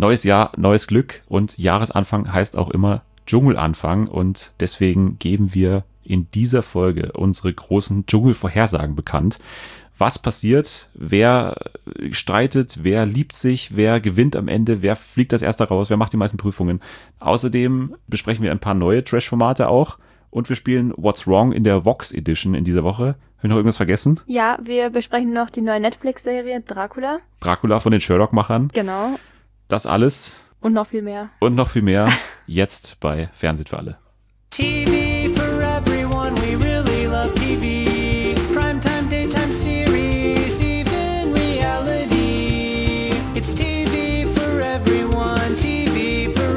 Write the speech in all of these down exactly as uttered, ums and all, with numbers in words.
Neues Jahr, neues Glück und Jahresanfang heißt auch immer Dschungelanfang und deswegen geben wir in dieser Folge unsere großen Dschungelvorhersagen bekannt. Was passiert, wer streitet, wer liebt sich, wer gewinnt am Ende, wer fliegt als erster raus, wer macht die meisten Prüfungen. Außerdem besprechen wir ein paar neue Trash-Formate auch und wir spielen What's Wrong in der Vox Edition in dieser Woche. Habe ich noch irgendwas vergessen? Ja, wir besprechen noch die neue Netflix-Serie Dracula. Dracula von den Sherlock-Machern. Genau. Das alles. Und noch viel mehr. Und noch viel mehr jetzt bei Fernsehen für alle. T V for everyone, we really love T V. Primetime, daytime series, even reality. It's T V for everyone, T V for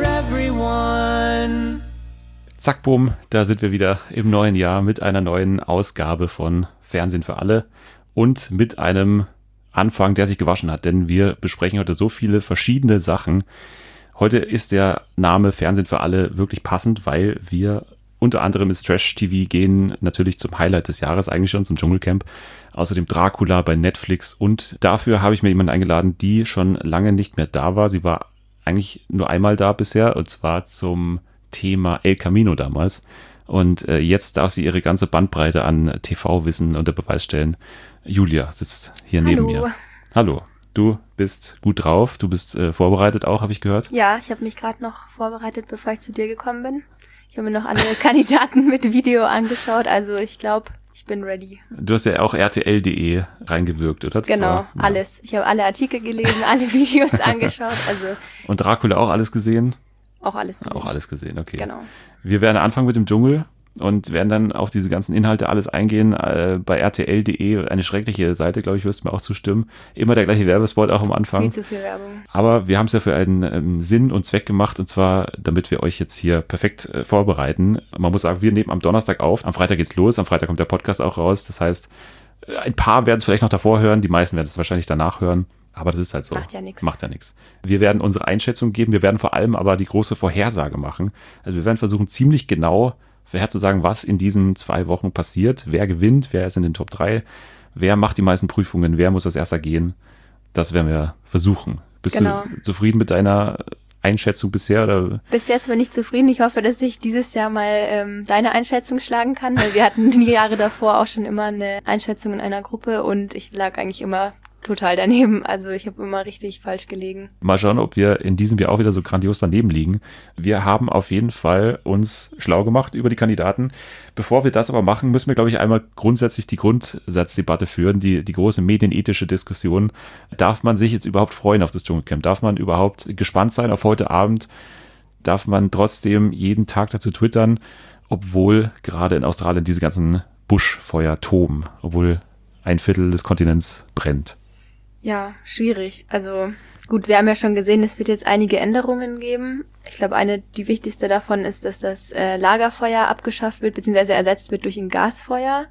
everyone. Zack, bumm, da sind wir wieder im neuen Jahr mit einer neuen Ausgabe von Fernsehen für alle und mit einem Anfang, der sich gewaschen hat, denn wir besprechen heute so viele verschiedene Sachen. Heute ist der Name Fernsehen für alle wirklich passend, weil wir unter anderem ins Trash-T V gehen, natürlich zum Highlight des Jahres eigentlich schon, zum Dschungelcamp. Außerdem Dracula bei Netflix und dafür habe ich mir jemanden eingeladen, die schon lange nicht mehr da war. Sie war eigentlich nur einmal da bisher und zwar zum Thema El Camino damals. Und äh, jetzt darf sie ihre ganze Bandbreite an T V-Wissen unter Beweis stellen. Julia sitzt hier Hallo. neben mir. Hallo. Du bist gut drauf, du bist äh, vorbereitet auch, habe ich gehört. Ja, ich habe mich gerade noch vorbereitet, bevor ich zu dir gekommen bin. Ich habe mir noch alle Kandidaten mit Video angeschaut, also ich glaube, ich bin ready. Du hast ja auch R T L Punkt D E reingewirkt, oder? Das genau, war, ja. alles. Ich habe alle Artikel gelesen, alle Videos angeschaut, also Und Dracula auch alles gesehen? auch alles gesehen. Auch alles gesehen, okay. Genau. Wir werden anfangen mit dem Dschungel und werden dann auf diese ganzen Inhalte alles eingehen. Äh, bei R T L Punkt D E, eine schreckliche Seite, glaube ich, wirst du mir auch zustimmen. Immer der gleiche Werbespot auch am Anfang. Viel zu viel Werbung. Aber wir haben es ja für einen ähm, Sinn und Zweck gemacht und zwar, damit wir euch jetzt hier perfekt äh, vorbereiten. Man muss sagen, wir nehmen am Donnerstag auf, am Freitag geht's los, am Freitag kommt der Podcast auch raus. Das heißt, ein paar werden es vielleicht noch davor hören, die meisten werden es wahrscheinlich danach hören. Aber das ist halt so. Macht ja nichts. Macht ja nichts. Wir werden unsere Einschätzung geben, wir werden vor allem aber die große Vorhersage machen. Also wir werden versuchen, ziemlich genau vorherzusagen, was in diesen zwei Wochen passiert, wer gewinnt, wer ist in den Top drei, wer macht die meisten Prüfungen, wer muss als erster gehen. Das werden wir versuchen. Bist Genau. du zufrieden mit deiner Einschätzung bisher? Oder? Bis jetzt bin ich zufrieden. Ich hoffe, dass ich dieses Jahr mal ähm, deine Einschätzung schlagen kann, weil wir hatten die Jahre davor auch schon immer eine Einschätzung in einer Gruppe und ich lag eigentlich immer total daneben. Also ich habe immer richtig falsch gelegen. Mal schauen, ob wir in diesem Jahr auch wieder so grandios daneben liegen. Wir haben auf jeden Fall uns schlau gemacht über die Kandidaten. Bevor wir das aber machen, müssen wir, glaube ich, einmal grundsätzlich die Grundsatzdebatte führen, die, die große medienethische Diskussion. Darf man sich jetzt überhaupt freuen auf das Dschungelcamp? Darf man überhaupt gespannt sein auf heute Abend? Darf man trotzdem jeden Tag dazu twittern, obwohl gerade in Australien diese ganzen Buschfeuer toben, obwohl ein Viertel des Kontinents brennt? Ja, schwierig. Also gut, wir haben ja schon gesehen, es wird jetzt einige Änderungen geben. Ich glaube, eine, die wichtigste davon ist, dass das äh, Lagerfeuer abgeschafft wird, beziehungsweise ersetzt wird durch ein Gasfeuer.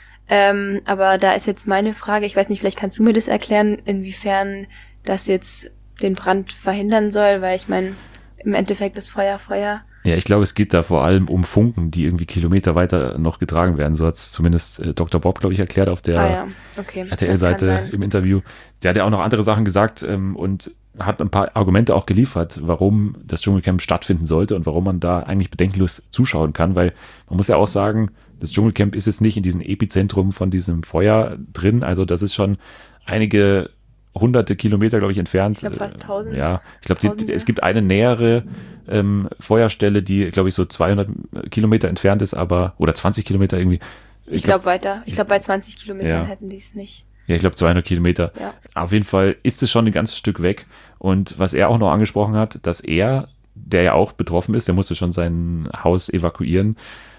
Ähm, aber da ist jetzt meine Frage, ich weiß nicht, vielleicht kannst du mir das erklären, inwiefern das jetzt den Brand verhindern soll, weil ich meine, im Endeffekt ist Feuer Feuer. Ja, ich glaube, es geht da vor allem um Funken, die irgendwie Kilometer weiter noch getragen werden. So hat es zumindest äh, Doktor Bob, glaube ich, erklärt auf der ah, ja. okay. R T L-Seite im Interview. Der hat ja auch noch andere Sachen gesagt ähm, und hat ein paar Argumente auch geliefert, warum das Dschungelcamp stattfinden sollte und warum man da eigentlich bedenkenlos zuschauen kann, weil man muss ja auch sagen, das Dschungelcamp ist jetzt nicht in diesem Epizentrum von diesem Feuer drin, also das ist schon einige hunderte Kilometer, glaube ich, entfernt. Ich glaube fast tausend. Ja, ich glaube, es gibt eine nähere ähm, Feuerstelle, die, glaube ich, so zweihundert Kilometer entfernt ist, aber, oder zwanzig Kilometer irgendwie. Ich, ich glaube glaub, weiter. Ich glaube, bei zwanzig Kilometern ja. hätten die es nicht. Ja, ich glaube zweihundert Kilometer. Ja. Auf jeden Fall ist es schon ein ganzes Stück weg. Und was er auch noch angesprochen hat, dass er, der ja auch betroffen ist, der musste schon sein Haus evakuieren,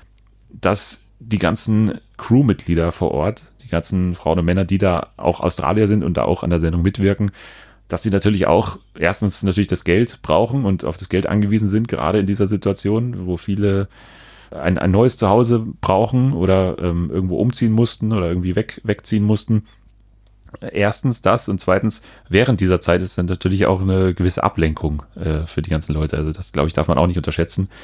dass die ganzen Crewmitglieder vor Ort, die ganzen Frauen und Männer, die da auch Australier sind und da auch an der Sendung mitwirken, dass die natürlich auch erstens natürlich das Geld brauchen und auf das Geld angewiesen sind, gerade in dieser Situation, wo viele ein, ein neues Zuhause brauchen oder ähm, irgendwo umziehen mussten oder irgendwie weg, wegziehen mussten. Erstens das und zweitens, während dieser Zeit ist dann natürlich auch eine gewisse Ablenkung äh, für die ganzen Leute. Also das, glaube ich, darf man auch nicht unterschätzen.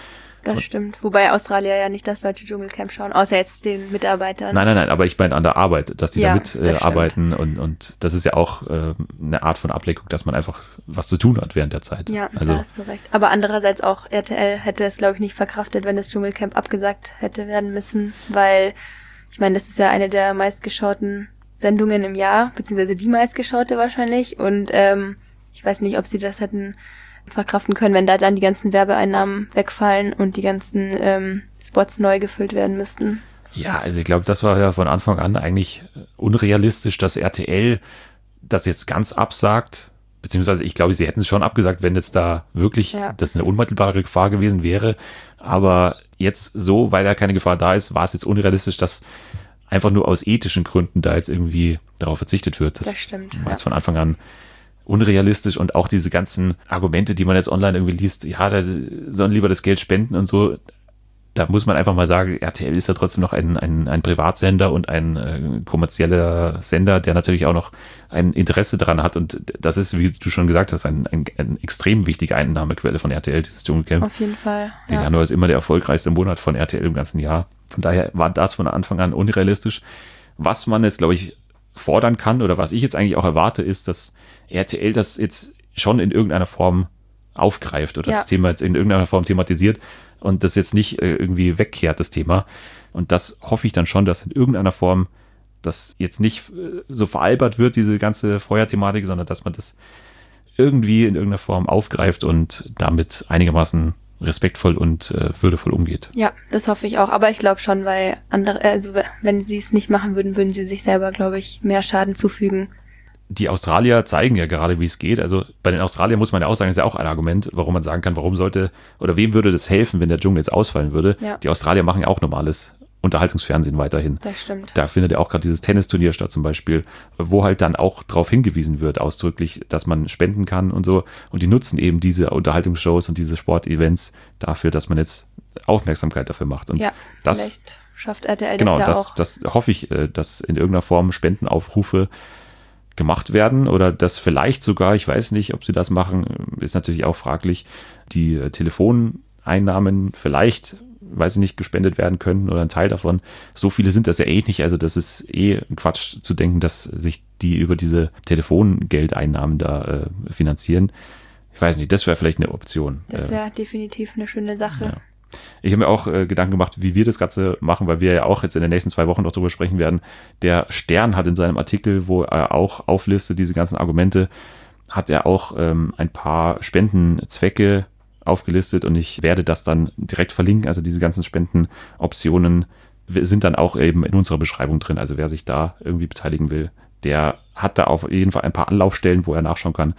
Das stimmt. Wobei Australier ja nicht das deutsche Dschungelcamp schauen, außer jetzt den Mitarbeitern. Nein, nein, nein, aber ich meine an der Arbeit, dass die Ja, da mit äh, das arbeiten und, und das ist ja auch äh, eine Art von Ablenkung, dass man einfach was zu tun hat während der Zeit. Ja, also da hast du recht. Aber andererseits auch R T L hätte es, glaube ich, nicht verkraftet, wenn das Dschungelcamp abgesagt hätte werden müssen, weil, ich meine, das ist ja eine der meistgeschauten Sendungen im Jahr, beziehungsweise die meistgeschaute wahrscheinlich und ähm, ich weiß nicht, ob sie das hätten verkraften können, wenn da dann die ganzen Werbeeinnahmen wegfallen und die ganzen ähm, Spots neu gefüllt werden müssten. Ja, also ich glaube, das war ja von Anfang an eigentlich unrealistisch, dass R T L das jetzt ganz absagt, beziehungsweise ich glaube, sie hätten es schon abgesagt, wenn jetzt da wirklich Ja. das eine unmittelbare Gefahr gewesen wäre, aber jetzt so, weil da keine Gefahr da ist, war es jetzt unrealistisch, dass einfach nur aus ethischen Gründen da jetzt irgendwie darauf verzichtet wird. Das, Das stimmt, war ja. jetzt von Anfang an unrealistisch und auch diese ganzen Argumente, die man jetzt online irgendwie liest, ja, da sollen lieber das Geld spenden und so, da muss man einfach mal sagen, R T L ist ja trotzdem noch ein, ein, ein Privatsender und ein äh, kommerzieller Sender, der natürlich auch noch ein Interesse daran hat und das ist, wie du schon gesagt hast, ein, ein, ein extrem wichtige Einnahmequelle von R T L, dieses Dschungelcamp. Auf jeden Fall. Der Ja. Januar ist immer der erfolgreichste Monat von R T L im ganzen Jahr. Von daher war das von Anfang an unrealistisch. Was man jetzt, glaube ich, fordern kann oder was ich jetzt eigentlich auch erwarte, ist, dass R T L das jetzt schon in irgendeiner Form aufgreift oder Ja. das Thema jetzt in irgendeiner Form thematisiert und das jetzt nicht äh, irgendwie wegkehrt, das Thema. Und das hoffe ich dann schon, dass in irgendeiner Form das jetzt nicht äh, so veralbert wird, diese ganze Feuerthematik, sondern dass man das irgendwie in irgendeiner Form aufgreift und damit einigermaßen respektvoll und äh, würdevoll umgeht. Ja, das hoffe ich auch. Aber ich glaube schon, weil andere, also wenn sie es nicht machen würden, würden sie sich selber, glaube ich, mehr Schaden zufügen. Die Australier zeigen ja gerade, wie es geht. Also bei den Australiern muss man ja auch sagen, ist ja auch ein Argument, warum man sagen kann, warum sollte oder wem würde das helfen, wenn der Dschungel jetzt ausfallen würde. Ja. Die Australier machen ja auch normales Unterhaltungsfernsehen weiterhin. Das stimmt. Da findet ja auch gerade dieses Tennisturnier statt zum Beispiel, wo halt dann auch darauf hingewiesen wird, ausdrücklich, dass man spenden kann und so. Und die nutzen eben diese Unterhaltungsshows und diese Sportevents dafür, dass man jetzt Aufmerksamkeit dafür macht. Und Ja, das, vielleicht schafft R T L genau, das ja das, auch. das hoffe ich, äh, dass in irgendeiner Form Spendenaufrufe gemacht werden oder dass vielleicht sogar, ich weiß nicht, ob sie das machen, ist natürlich auch fraglich, die äh, Telefoneinnahmen vielleicht, weiß ich nicht, gespendet werden könnten oder ein Teil davon. So viele sind das ja eh nicht, also das ist eh Quatsch zu denken, dass sich die über diese Telefongeldeinnahmen da äh, finanzieren. Ich weiß nicht, das wäre vielleicht eine Option. Das Äh, wäre definitiv eine schöne Sache. ja. Ich habe mir auch äh, Gedanken gemacht, wie wir das Ganze machen, weil wir ja auch jetzt in den nächsten zwei Wochen noch darüber sprechen werden. Der Stern hat in seinem Artikel, wo er auch auflistet, diese ganzen Argumente, hat er auch ähm, ein paar Spendenzwecke aufgelistet und ich werde das dann direkt verlinken. Also diese ganzen Spendenoptionen sind dann auch eben in unserer Beschreibung drin. Also wer sich da irgendwie beteiligen will, der hat da auf jeden Fall ein paar Anlaufstellen, wo er nachschauen kann,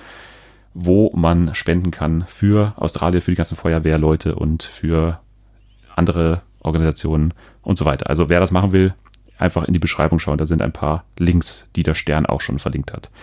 wo man spenden kann für Australien, für die ganzen Feuerwehrleute und für andere Organisationen und so weiter. Also wer das machen will, einfach in die Beschreibung schauen. Da sind ein paar Links, die der Stern auch schon verlinkt hat.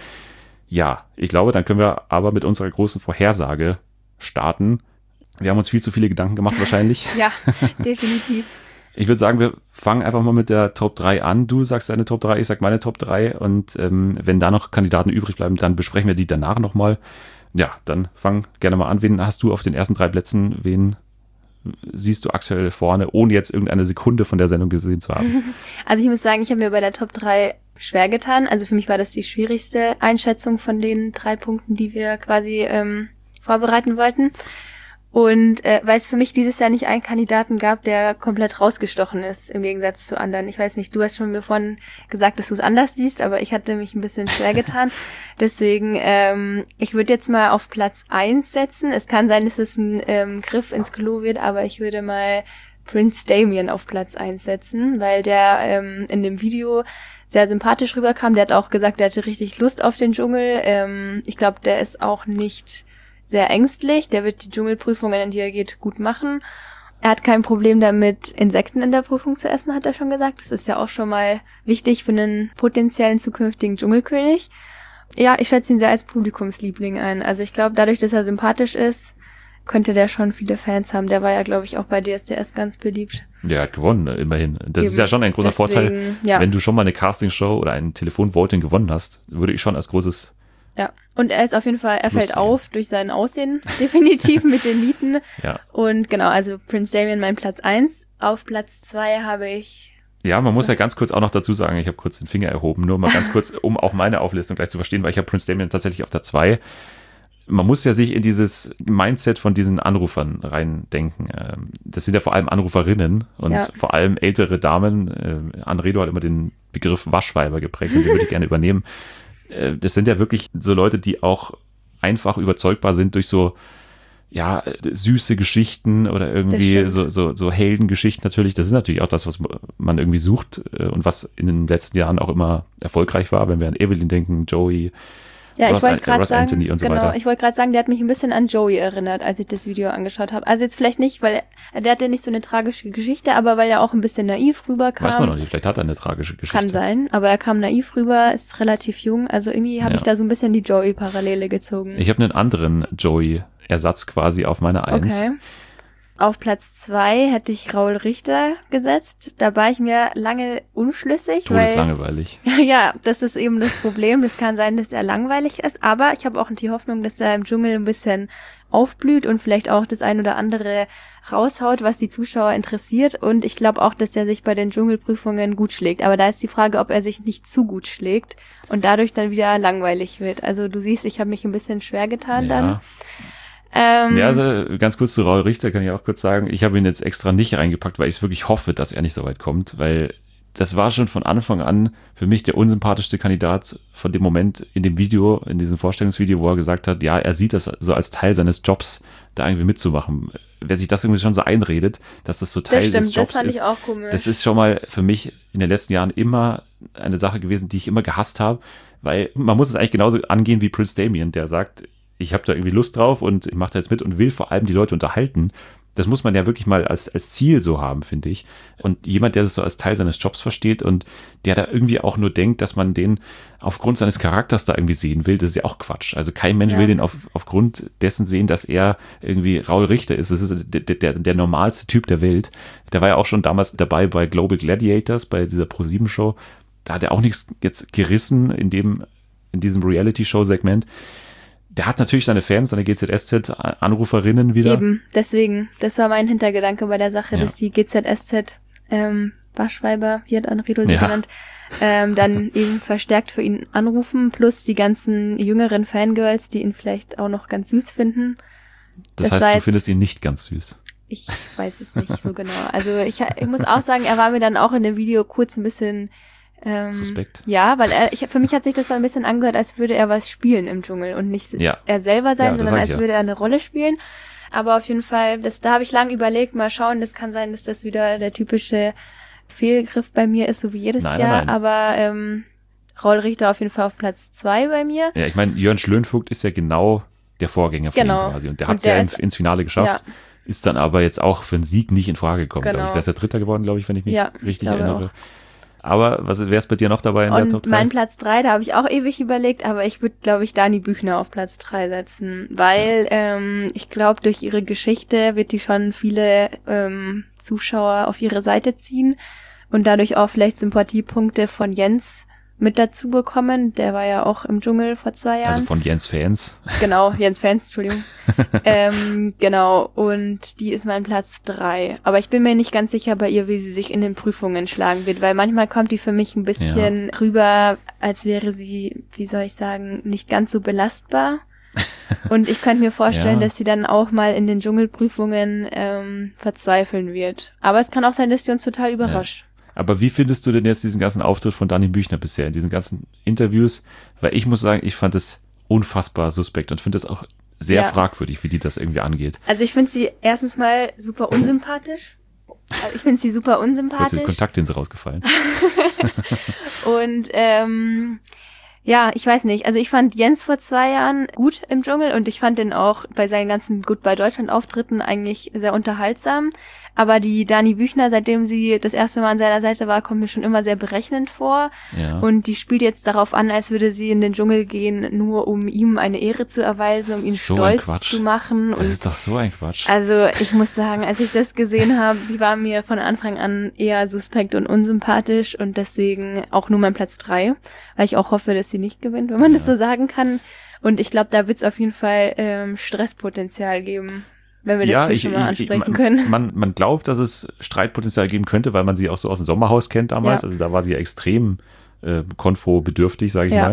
Ja, ich glaube, dann können wir aber mit unserer großen Vorhersage starten. Wir haben uns viel zu viele Gedanken gemacht wahrscheinlich. Ja, definitiv. Ich würde sagen, wir fangen einfach mal mit der Top drei an. Du sagst deine Top drei, ich sag meine Top drei und ähm, wenn da noch Kandidaten übrig bleiben, dann besprechen wir die danach nochmal. Ja, dann fang gerne mal an. Wen hast du auf den ersten drei Plätzen? Wen siehst du aktuell vorne, ohne jetzt irgendeine Sekunde von der Sendung gesehen zu haben? Also ich muss sagen, ich habe mir bei der Top drei schwer getan. Also für mich war das die schwierigste Einschätzung von den drei Punkten, die wir quasi ähm, vorbereiten wollten. Und äh, weil es für mich dieses Jahr nicht einen Kandidaten gab, der komplett rausgestochen ist, im Gegensatz zu anderen. Ich weiß nicht, du hast schon mir vorhin gesagt, dass du es anders siehst, aber ich hatte mich ein bisschen schwer getan. Deswegen, ähm, ich würde jetzt mal auf Platz eins setzen. Es kann sein, dass es ein ähm, Griff ins Klo wird, aber ich würde mal Prince Damien auf Platz eins setzen, weil der ähm, in dem Video sehr sympathisch rüberkam. Der hat auch gesagt, der hatte richtig Lust auf den Dschungel. Ähm, ich glaube, der ist auch nicht sehr ängstlich. Der wird die Dschungelprüfungen, in die er geht, gut machen. Er hat kein Problem damit, Insekten in der Prüfung zu essen, hat er schon gesagt. Das ist ja auch schon mal wichtig für einen potenziellen zukünftigen Dschungelkönig. Ja, ich schätze ihn sehr als Publikumsliebling ein. Also ich glaube, dadurch, dass er sympathisch ist, könnte der schon viele Fans haben. Der war ja, glaube ich, auch bei D S D S ganz beliebt. Ja, er hat gewonnen, immerhin. Das Eben. ist ja schon ein großer Deswegen, Vorteil. ja. Wenn du schon mal eine Castingshow oder ein Telefonvoting gewonnen hast, würde ich schon als großes Ja, und er ist auf jeden Fall, er fällt Lustig. auf durch sein Aussehen, definitiv mit den Nieten. Ja. Und genau, also Prince Damien mein Platz eins. Auf Platz zwei habe ich, Ja, man muss ja ganz kurz auch noch dazu sagen, ich habe kurz den Finger erhoben, nur mal ganz kurz, um auch meine Auflistung gleich zu verstehen, weil ich habe Prince Damien tatsächlich auf der zwei. Man muss ja sich in dieses Mindset von diesen Anrufern reindenken. Das sind ja vor allem Anruferinnen und Ja. vor allem ältere Damen. Anredo hat immer den Begriff Waschweiber geprägt und den würde ich gerne übernehmen. Das sind ja wirklich so Leute, die auch einfach überzeugbar sind durch so ja, süße Geschichten oder irgendwie stimmt. so, so, so Heldengeschichten natürlich. Das ist natürlich auch das, was man irgendwie sucht und was in den letzten Jahren auch immer erfolgreich war, wenn wir an Evelyn denken, Joey, ja, ich Ross, wollte gerade Ross sagen, Anthony und so genau, weiter. ich wollte gerade sagen, der hat mich ein bisschen an Joey erinnert, als ich das Video angeschaut habe. Also jetzt vielleicht nicht, weil er, der hatte nicht so eine tragische Geschichte, aber weil er auch ein bisschen naiv rüberkam. Weiß man noch nicht, vielleicht hat er eine tragische Geschichte. Kann sein, aber er kam naiv rüber, ist relativ jung, also irgendwie habe Ja. ich da so ein bisschen die Joey-Parallele gezogen. Ich habe einen anderen Joey-Ersatz quasi auf meine Eins. Okay. Auf Platz zwei hätte ich Raul Richter gesetzt. Da war ich mir lange unschlüssig, weil Todeslangweilig. ja, das ist eben das Problem. Das kann sein, dass er langweilig ist, aber ich habe auch die Hoffnung, dass er im Dschungel ein bisschen aufblüht und vielleicht auch das ein oder andere raushaut, was die Zuschauer interessiert. Und ich glaube auch, dass er sich bei den Dschungelprüfungen gut schlägt. Aber da ist die Frage, ob er sich nicht zu gut schlägt und dadurch dann wieder langweilig wird. Also du siehst, ich habe mich ein bisschen schwer getan dann. Ja. Ähm, Ja, also ganz kurz zu Raul Richter kann ich auch kurz sagen, ich habe ihn jetzt extra nicht reingepackt, weil ich wirklich hoffe, dass er nicht so weit kommt, weil das war schon von Anfang an für mich der unsympathischste Kandidat von dem Moment in dem Video, in diesem Vorstellungsvideo, wo er gesagt hat, ja, er sieht das so als Teil seines Jobs, da irgendwie mitzumachen. Wer sich das irgendwie schon so einredet, dass das so Teil das stimmt, des Jobs das fand ist, ich auch komisch. das ist schon mal für mich in den letzten Jahren immer eine Sache gewesen, die ich immer gehasst habe, weil man muss es eigentlich genauso angehen wie Prince Damien, der sagt, ich habe da irgendwie Lust drauf und ich mache da jetzt mit und will vor allem die Leute unterhalten. Das muss man ja wirklich mal als, als Ziel so haben, finde ich. Und jemand, der das so als Teil seines Jobs versteht und der da irgendwie auch nur denkt, dass man den aufgrund seines Charakters da irgendwie sehen will, das ist ja auch Quatsch. Also kein Mensch Ja. will den auf, aufgrund dessen sehen, dass er irgendwie Raul Richter ist. Das ist der, der, der normalste Typ der Welt. Der war ja auch schon damals dabei bei Global Gladiators, bei dieser Pro sieben Show. Da hat er auch nichts jetzt gerissen in dem, in diesem Reality-Show-Segment. Der hat natürlich seine Fans, seine G Z S Z-Anruferinnen wieder. Eben, deswegen, das war mein Hintergedanke bei der Sache, Ja. dass die G Z S Z ähm, Waschweiber, wie hat Anredo sie Ja. genannt, ähm, dann eben verstärkt für ihn anrufen, plus die ganzen jüngeren Fangirls, die ihn vielleicht auch noch ganz süß finden. Das, das war heißt, du jetzt- findest ihn nicht ganz süß. Ich weiß es nicht so genau. Also ich, ich muss auch sagen, er war mir dann auch in dem Video kurz ein bisschen ähm, Suspekt. Ja, weil er, ich, für mich hat sich das dann ein bisschen angehört, als würde er was spielen im Dschungel und nicht Ja. er selber sein, Ja, das sondern sag als ich ja. würde er eine Rolle spielen. Aber auf jeden Fall, das, da habe ich lange überlegt, mal schauen, das kann sein, dass das wieder der typische Fehlgriff bei mir ist, so wie jedes Nein, Jahr. nein, nein. Aber ähm, Raul Richter auf jeden Fall auf Platz zwei bei mir. Ja, ich meine, Jörn Schlönvogt ist ja genau der Vorgänger von Genau. ihm quasi. Und der Und hat es ja der in, ist- ins Finale geschafft. Ja. Ist dann aber jetzt auch für einen Sieg nicht in Frage gekommen, Genau. glaube ich. Der ist ja Dritter geworden, glaube ich, wenn ich mich Ja, ich richtig glaube erinnere. auch. Aber was wäre es bei dir noch dabei in der Top Und drei? mein Platz drei, da habe ich auch ewig überlegt, aber ich würde, glaube ich, Dani Büchner auf Platz drei setzen, weil ähm, ich glaube, durch ihre Geschichte wird die schon viele ähm, Zuschauer auf ihre Seite ziehen und dadurch auch vielleicht Sympathiepunkte von Jens mit dazu bekommen. Der war ja auch im Dschungel vor zwei Jahren. Also von Jens Fans. Genau, Jens Fans, Entschuldigung. ähm, genau, und die ist mein Platz drei. Aber ich bin mir nicht ganz sicher bei ihr, wie sie sich in den Prüfungen schlagen wird, weil manchmal kommt die für mich ein bisschen rüber, als wäre sie, wie soll ich sagen, nicht ganz so belastbar. Und ich könnte mir vorstellen, Ja. dass sie dann auch mal in den Dschungelprüfungen ähm, verzweifeln wird. Aber es kann auch sein, dass sie uns total überrascht. Aber wie findest du denn jetzt diesen ganzen Auftritt von Dani Büchner bisher, in diesen ganzen Interviews? Weil ich muss sagen, ich fand es unfassbar suspekt und finde es auch sehr Ja. fragwürdig, wie die das irgendwie angeht. Also ich finde sie erstens mal super unsympathisch. Also ich finde sie super Du hast unsympathisch. den Kontaktlinse rausgefallen. Und ähm, ja, ich weiß nicht. Also ich fand Jens vor zwei Jahren gut im Dschungel und ich fand den auch bei seinen ganzen Goodbye Deutschland Auftritten eigentlich sehr unterhaltsam. Aber die Dani Büchner, seitdem sie das erste Mal an seiner Seite war, kommt mir schon immer sehr berechnend vor. Ja. Und die spielt jetzt darauf an, als würde sie in den Dschungel gehen, nur um ihm eine Ehre zu erweisen, um ihn So ein stolz Quatsch. zu machen. Das und ist doch so ein Quatsch. also ich muss sagen, als ich das gesehen habe, die war mir von Anfang an eher suspekt und unsympathisch und deswegen auch nur mein Platz drei, weil ich auch hoffe, dass sie nicht gewinnt, wenn man das so sagen kann. Und ich glaube, da wird es auf jeden Fall ähm, Stresspotenzial geben, wenn wir das ja, hier ich, schon mal ich, ansprechen man, können. Man, man glaubt, dass es Streitpotenzial geben könnte, weil man sie auch so aus dem Sommerhaus kennt damals. Ja. Also da war sie ja extrem äh, konfo-bedürftig, sage ich Ja. mal.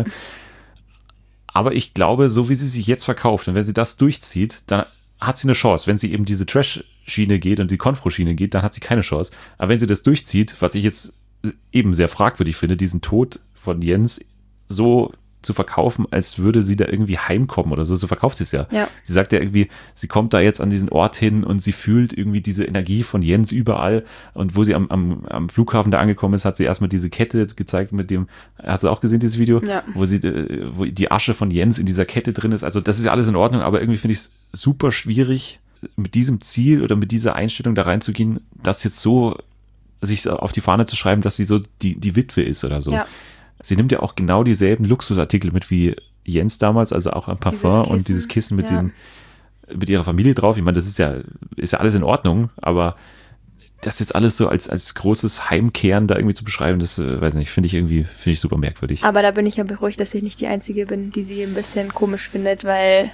Aber ich glaube, so wie sie sich jetzt verkauft und wenn sie das durchzieht, dann hat sie eine Chance. Wenn sie eben diese Trash-Schiene geht und die Konfro-Schiene geht, dann hat sie keine Chance. Aber wenn sie das durchzieht, was ich jetzt eben sehr fragwürdig finde, diesen Tod von Jens so zu verkaufen, als würde sie da irgendwie heimkommen oder so. So verkauft sie es ja. Ja. Sie sagt ja irgendwie, sie kommt da jetzt an diesen Ort hin und sie fühlt irgendwie diese Energie von Jens überall. Und wo sie am, am, am Flughafen da angekommen ist, hat sie erstmal diese Kette gezeigt mit dem, hast du auch gesehen, dieses Video? Ja. Wo sie, äh, wo die Asche von Jens in dieser Kette drin ist. Also das ist ja alles in Ordnung, aber irgendwie finde ich es super schwierig, mit diesem Ziel oder mit dieser Einstellung da reinzugehen, das jetzt so sich auf die Fahne zu schreiben, dass sie so die, die Witwe ist oder so. Ja. Sie nimmt ja auch genau dieselben Luxusartikel mit wie Jens damals, also auch ein Parfum Dieses und dieses Kissen mit, ja. den, mit ihrer Familie drauf. Ich meine, das ist ja, ist ja alles in Ordnung, aber das jetzt alles so als, als großes Heimkehren da irgendwie zu beschreiben, das, äh, weiß nicht, finde ich irgendwie, finde ich super merkwürdig. Aber da bin ich ja beruhigt, dass ich nicht die Einzige bin, die sie ein bisschen komisch findet, weil,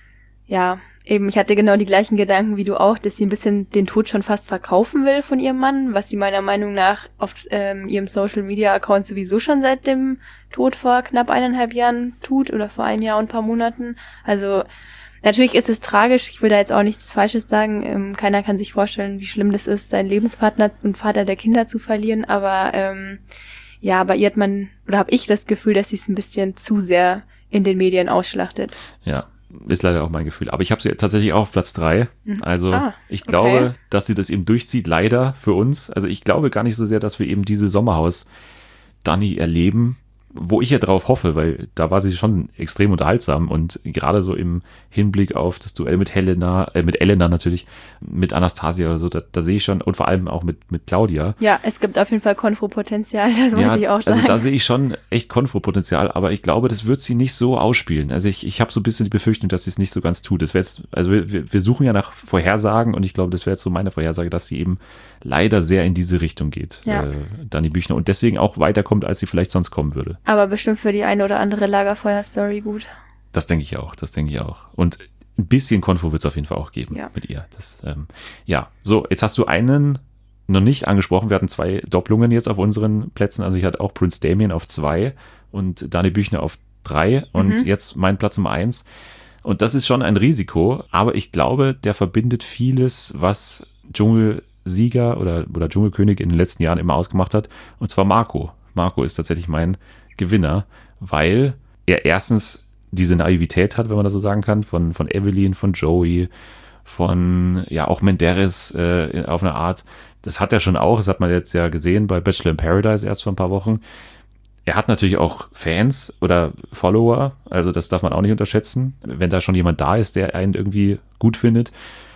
ja, eben, ich hatte genau die gleichen Gedanken wie du auch, dass sie ein bisschen den Tod schon fast verkaufen will von ihrem Mann, was sie meiner Meinung nach auf ähm, ihrem Social-Media-Account sowieso schon seit dem Tod vor knapp eineinhalb Jahren tut oder vor einem Jahr und ein paar Monaten. Also natürlich ist es tragisch, ich will da jetzt auch nichts Falsches sagen, ähm, keiner kann sich vorstellen, wie schlimm das ist, seinen Lebenspartner und Vater der Kinder zu verlieren, aber ähm, ja, bei ihr hat man, oder habe ich das Gefühl, dass sie es ein bisschen zu sehr in den Medien ausschlachtet. Ja. Ist leider auch mein Gefühl. Aber ich habe sie tatsächlich auch auf Platz drei. Also Ah, ich glaube, okay. dass sie das eben durchzieht, leider für uns. Also ich glaube gar nicht so sehr, dass wir eben diese Sommerhaus-Dani erleben, wo ich ja drauf hoffe, weil da war sie schon extrem unterhaltsam und gerade so im Hinblick auf das Duell mit Helena, äh, mit Elena natürlich, mit Anastasia oder so, da, da sehe ich schon, und vor allem auch mit, mit Claudia. Ja, es gibt auf jeden Fall Konfro-Potenzial, das muss ich auch sagen. Also da sehe ich schon echt Konfro-Potenzial, aber ich glaube, das wird sie nicht so ausspielen. Also ich, ich habe so ein bisschen die Befürchtung, dass sie es nicht so ganz tut. Das wäre jetzt, also wir, wir suchen ja nach Vorhersagen und ich glaube, das wäre jetzt so meine Vorhersage, dass sie eben leider sehr in diese Richtung geht, Ja. äh, Dani Büchner, und deswegen auch weiterkommt, als sie vielleicht sonst kommen würde. Aber bestimmt für die eine oder andere Lagerfeuer-Story gut. Das denke ich auch, das denke ich auch. Und ein bisschen Konfo wird es auf jeden Fall auch geben Ja. mit ihr. Das, ähm, ja, so, jetzt hast du einen noch nicht angesprochen. Wir hatten zwei Doppelungen jetzt auf unseren Plätzen. Also ich hatte auch Prince Damien auf zwei und Dani Büchner auf drei und Mhm. jetzt mein Platz Nummer eins. Und das ist schon ein Risiko, aber ich glaube, der verbindet vieles, was Dschungelsieger oder, oder Dschungelkönig in den letzten Jahren immer ausgemacht hat. Und zwar Marco. Marco ist tatsächlich mein Gewinner, weil er erstens diese Naivität hat, wenn man das so sagen kann, von, von Evelyn, von Joey, von, ja, auch Menderes äh, auf eine Art. Das hat er schon auch, das hat man jetzt ja gesehen bei Bachelor in Paradise erst vor ein paar Wochen. Er hat natürlich auch Fans oder Follower, also das darf man auch nicht unterschätzen. Wenn da schon jemand da ist, der einen irgendwie gut findet,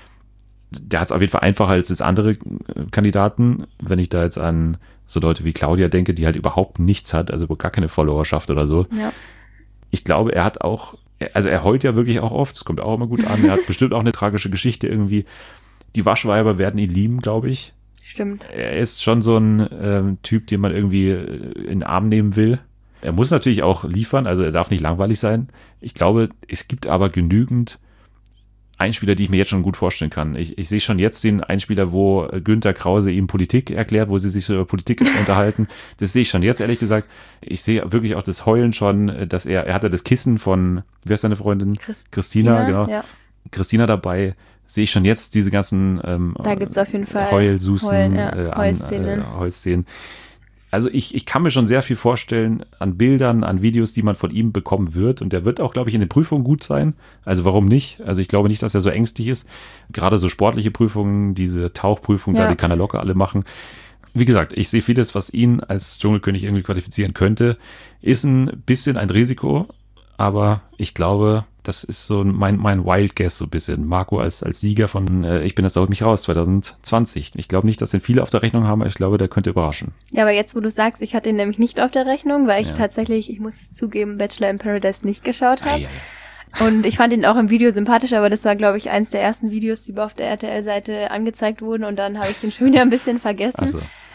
der hat es auf jeden Fall einfacher als jetzt andere Kandidaten. Wenn ich da jetzt an so Leute wie Claudia denke, die halt überhaupt nichts hat, also gar keine Followerschaft oder so. Ja. Ich glaube, er hat auch, also er heult ja wirklich auch oft, das kommt auch immer gut an. Er hat bestimmt auch eine tragische Geschichte irgendwie. Die Waschweiber werden ihn lieben, glaube ich. Stimmt. Er ist schon so ein ähm, Typ, den man irgendwie in den Arm nehmen will. Er muss natürlich auch liefern, also er darf nicht langweilig sein. Ich glaube, es gibt aber genügend Einspieler, die ich mir jetzt schon gut vorstellen kann. Ich, ich sehe schon jetzt den Einspieler, wo Günther Krause ihm Politik erklärt, wo sie sich so über Politik unterhalten. Das sehe ich schon jetzt, ehrlich gesagt. Ich sehe wirklich auch das Heulen schon, dass er, er hatte das Kissen von, wie heißt seine Freundin? Christina, Christina, genau. Ja. Christina dabei. Sehe ich schon jetzt diese ganzen ähm, Da gibt's auf jeden Fall Heulsusen, Heulen, ja, äh, an, Heulszenen. äh, Heulszenen. Also ich, ich kann mir schon sehr viel vorstellen an Bildern, an Videos, die man von ihm bekommen wird. Und der wird auch, glaube ich, in den Prüfungen gut sein. Also warum nicht? Also ich glaube nicht, dass er so ängstlich ist. Gerade so sportliche Prüfungen, diese Tauchprüfungen, Ja. da, die kann er locker alle machen. Wie gesagt, ich sehe vieles, was ihn als Dschungelkönig irgendwie qualifizieren könnte. Ist ein bisschen ein Risiko, aber ich glaube, das ist so mein, mein Wild Guess so ein bisschen. Marco als, als Sieger von äh, Ich bin das dauert mich raus zwanzig zwanzig. Ich glaube nicht, dass den viele auf der Rechnung haben, aber ich glaube, der könnte überraschen. Ja, aber jetzt, wo du sagst, ich hatte ihn nämlich nicht auf der Rechnung, weil ich Ja. tatsächlich, ich muss zugeben, Bachelor in Paradise nicht geschaut habe. Ei, ei, ei. Und ich fand ihn auch im Video sympathisch, aber das war, glaube ich, eins der ersten Videos, die auf der R T L-Seite angezeigt wurden. Und dann habe ich ihn schon wieder ein bisschen vergessen. Ach so.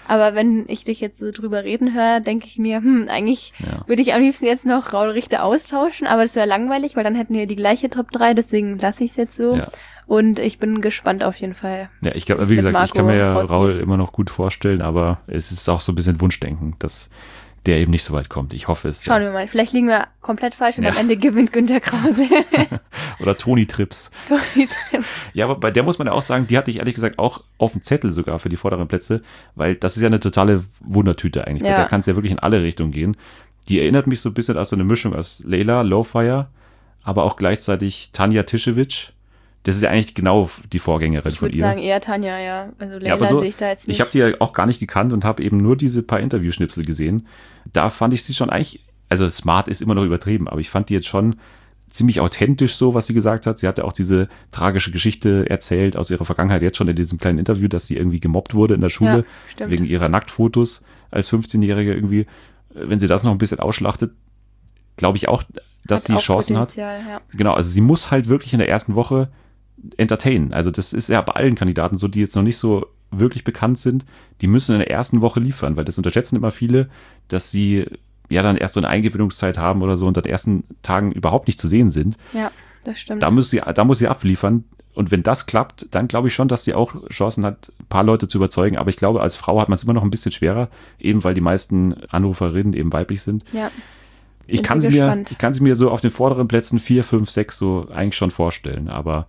Aber wenn ich dich jetzt so drüber reden höre, denke ich mir, hm, eigentlich Ja. würde ich am liebsten jetzt noch Raul Richter austauschen, aber das wäre langweilig, weil dann hätten wir die gleiche Top drei, deswegen lasse ich es jetzt so. Ja. Und ich bin gespannt auf jeden Fall. Ja, ich glaube, Das wie mit gesagt, ich Marco kann mir ja rausgehen. Raul immer noch gut vorstellen, aber es ist auch so ein bisschen Wunschdenken, dass der eben nicht so weit kommt. Ich hoffe es. Schauen Ja. wir mal. Vielleicht liegen wir komplett falsch und Ja. am Ende gewinnt Günter Krause. Oder Toni Trips. Toni Trips. Ja, aber bei der muss man ja auch sagen, die hatte ich ehrlich gesagt auch auf dem Zettel sogar für die vorderen Plätze, weil das ist ja eine totale Wundertüte eigentlich. Bei Ja. der kann es ja wirklich in alle Richtungen gehen. Die erinnert mich so ein bisschen an so eine Mischung aus Layla, Lowfire, aber auch gleichzeitig Tanja Tischewitsch. Das ist ja eigentlich genau die Vorgängerin Ich von würde ihr. sagen eher Tanja, ja. Also Leila Ja, aber so, sehe ich da jetzt nicht. ich habe die ja auch gar nicht gekannt und habe eben nur diese paar Interviewschnipsel gesehen. Da fand ich sie schon eigentlich, also smart ist immer noch übertrieben, aber ich fand die jetzt schon ziemlich authentisch so, was sie gesagt hat. Sie hatte auch diese tragische Geschichte erzählt aus ihrer Vergangenheit, jetzt schon in diesem kleinen Interview, dass sie irgendwie gemobbt wurde in der Schule, Ja, stimmt. wegen ihrer Nacktfotos als fünfzehnjährige irgendwie. Wenn sie das noch ein bisschen ausschlachtet, glaube ich auch, dass Hat sie auch Chancen Potenzial, ja. hat. Genau, also sie muss halt wirklich in der ersten Woche entertainen. Also das ist ja bei allen Kandidaten so, die jetzt noch nicht so wirklich bekannt sind, die müssen in der ersten Woche liefern, weil das unterschätzen immer viele, dass sie ja dann erst so eine Eingewinnungszeit haben oder so und an den ersten Tagen überhaupt nicht zu sehen sind. Ja, das stimmt. Da muss sie, da muss sie abliefern. Und wenn das klappt, dann glaube ich schon, dass sie auch Chancen hat, ein paar Leute zu überzeugen. Aber ich glaube, als Frau hat man es immer noch ein bisschen schwerer, eben weil die meisten Anruferinnen eben weiblich sind. ja. Ich Bin kann, sie ich mir, gespannt. ich kann sie mir so auf den vorderen Plätzen vier, fünf, sechs so eigentlich schon vorstellen. Aber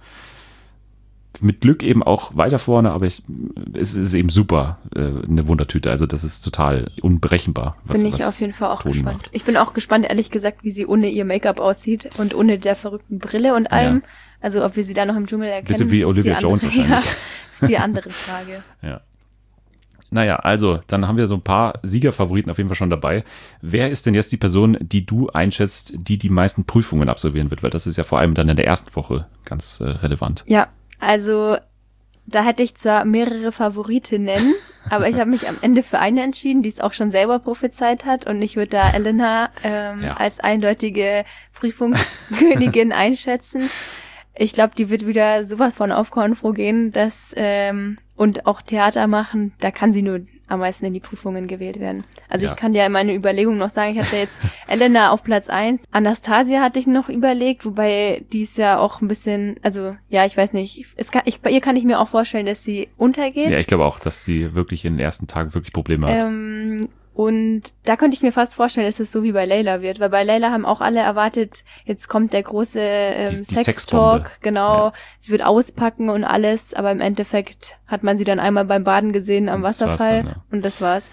mit Glück eben auch weiter vorne. Aber ich, es ist eben super, äh, eine Wundertüte. Also das ist total unberechenbar. Was, Bin ich was auf jeden Fall auch Toni gespannt. macht. Ich bin auch gespannt, ehrlich gesagt, wie sie ohne ihr Make-up aussieht und ohne der verrückten Brille und allem. Ja. Also ob wir sie da noch im Dschungel erkennen. Bisschen wie ist die Olivia andere- Jones wahrscheinlich. Ja, ist die andere Frage. Ja. Naja, also, dann haben wir so ein paar Siegerfavoriten auf jeden Fall schon dabei. Wer ist denn jetzt die Person, die du einschätzt, die die meisten Prüfungen absolvieren wird? Weil das ist ja vor allem dann in der ersten Woche ganz äh, relevant. Ja, also da hätte ich zwar mehrere Favoritinnen, aber ich habe mich am Ende für eine entschieden, die es auch schon selber prophezeit hat. Und ich würde da Elena ähm, Ja. als eindeutige Prüfungskönigin einschätzen. Ich glaube, die wird wieder sowas von auf Konfro gehen, dass ähm, und auch Theater machen, da kann sie nur am meisten in die Prüfungen gewählt werden. Also Ja. ich kann dir meine Überlegung noch sagen, ich hatte jetzt Elena auf Platz eins, Anastasia hatte ich noch überlegt, wobei die ist ja auch ein bisschen, also ja, ich weiß nicht, es kann, ich, bei ihr kann ich mir auch vorstellen, dass sie untergeht. Ja, ich glaube auch, dass sie wirklich in den ersten Tagen wirklich Probleme hat. Ähm, und da könnte ich mir fast vorstellen, dass es so wie bei Layla wird, weil bei Layla haben auch alle erwartet, jetzt kommt der große ähm, Die- die Sextalk, Sexbombe. genau, Ja. sie wird auspacken und alles, aber im Endeffekt hat man sie dann einmal beim Baden gesehen am Und das war's Wasserfall dann, ja. und das war's.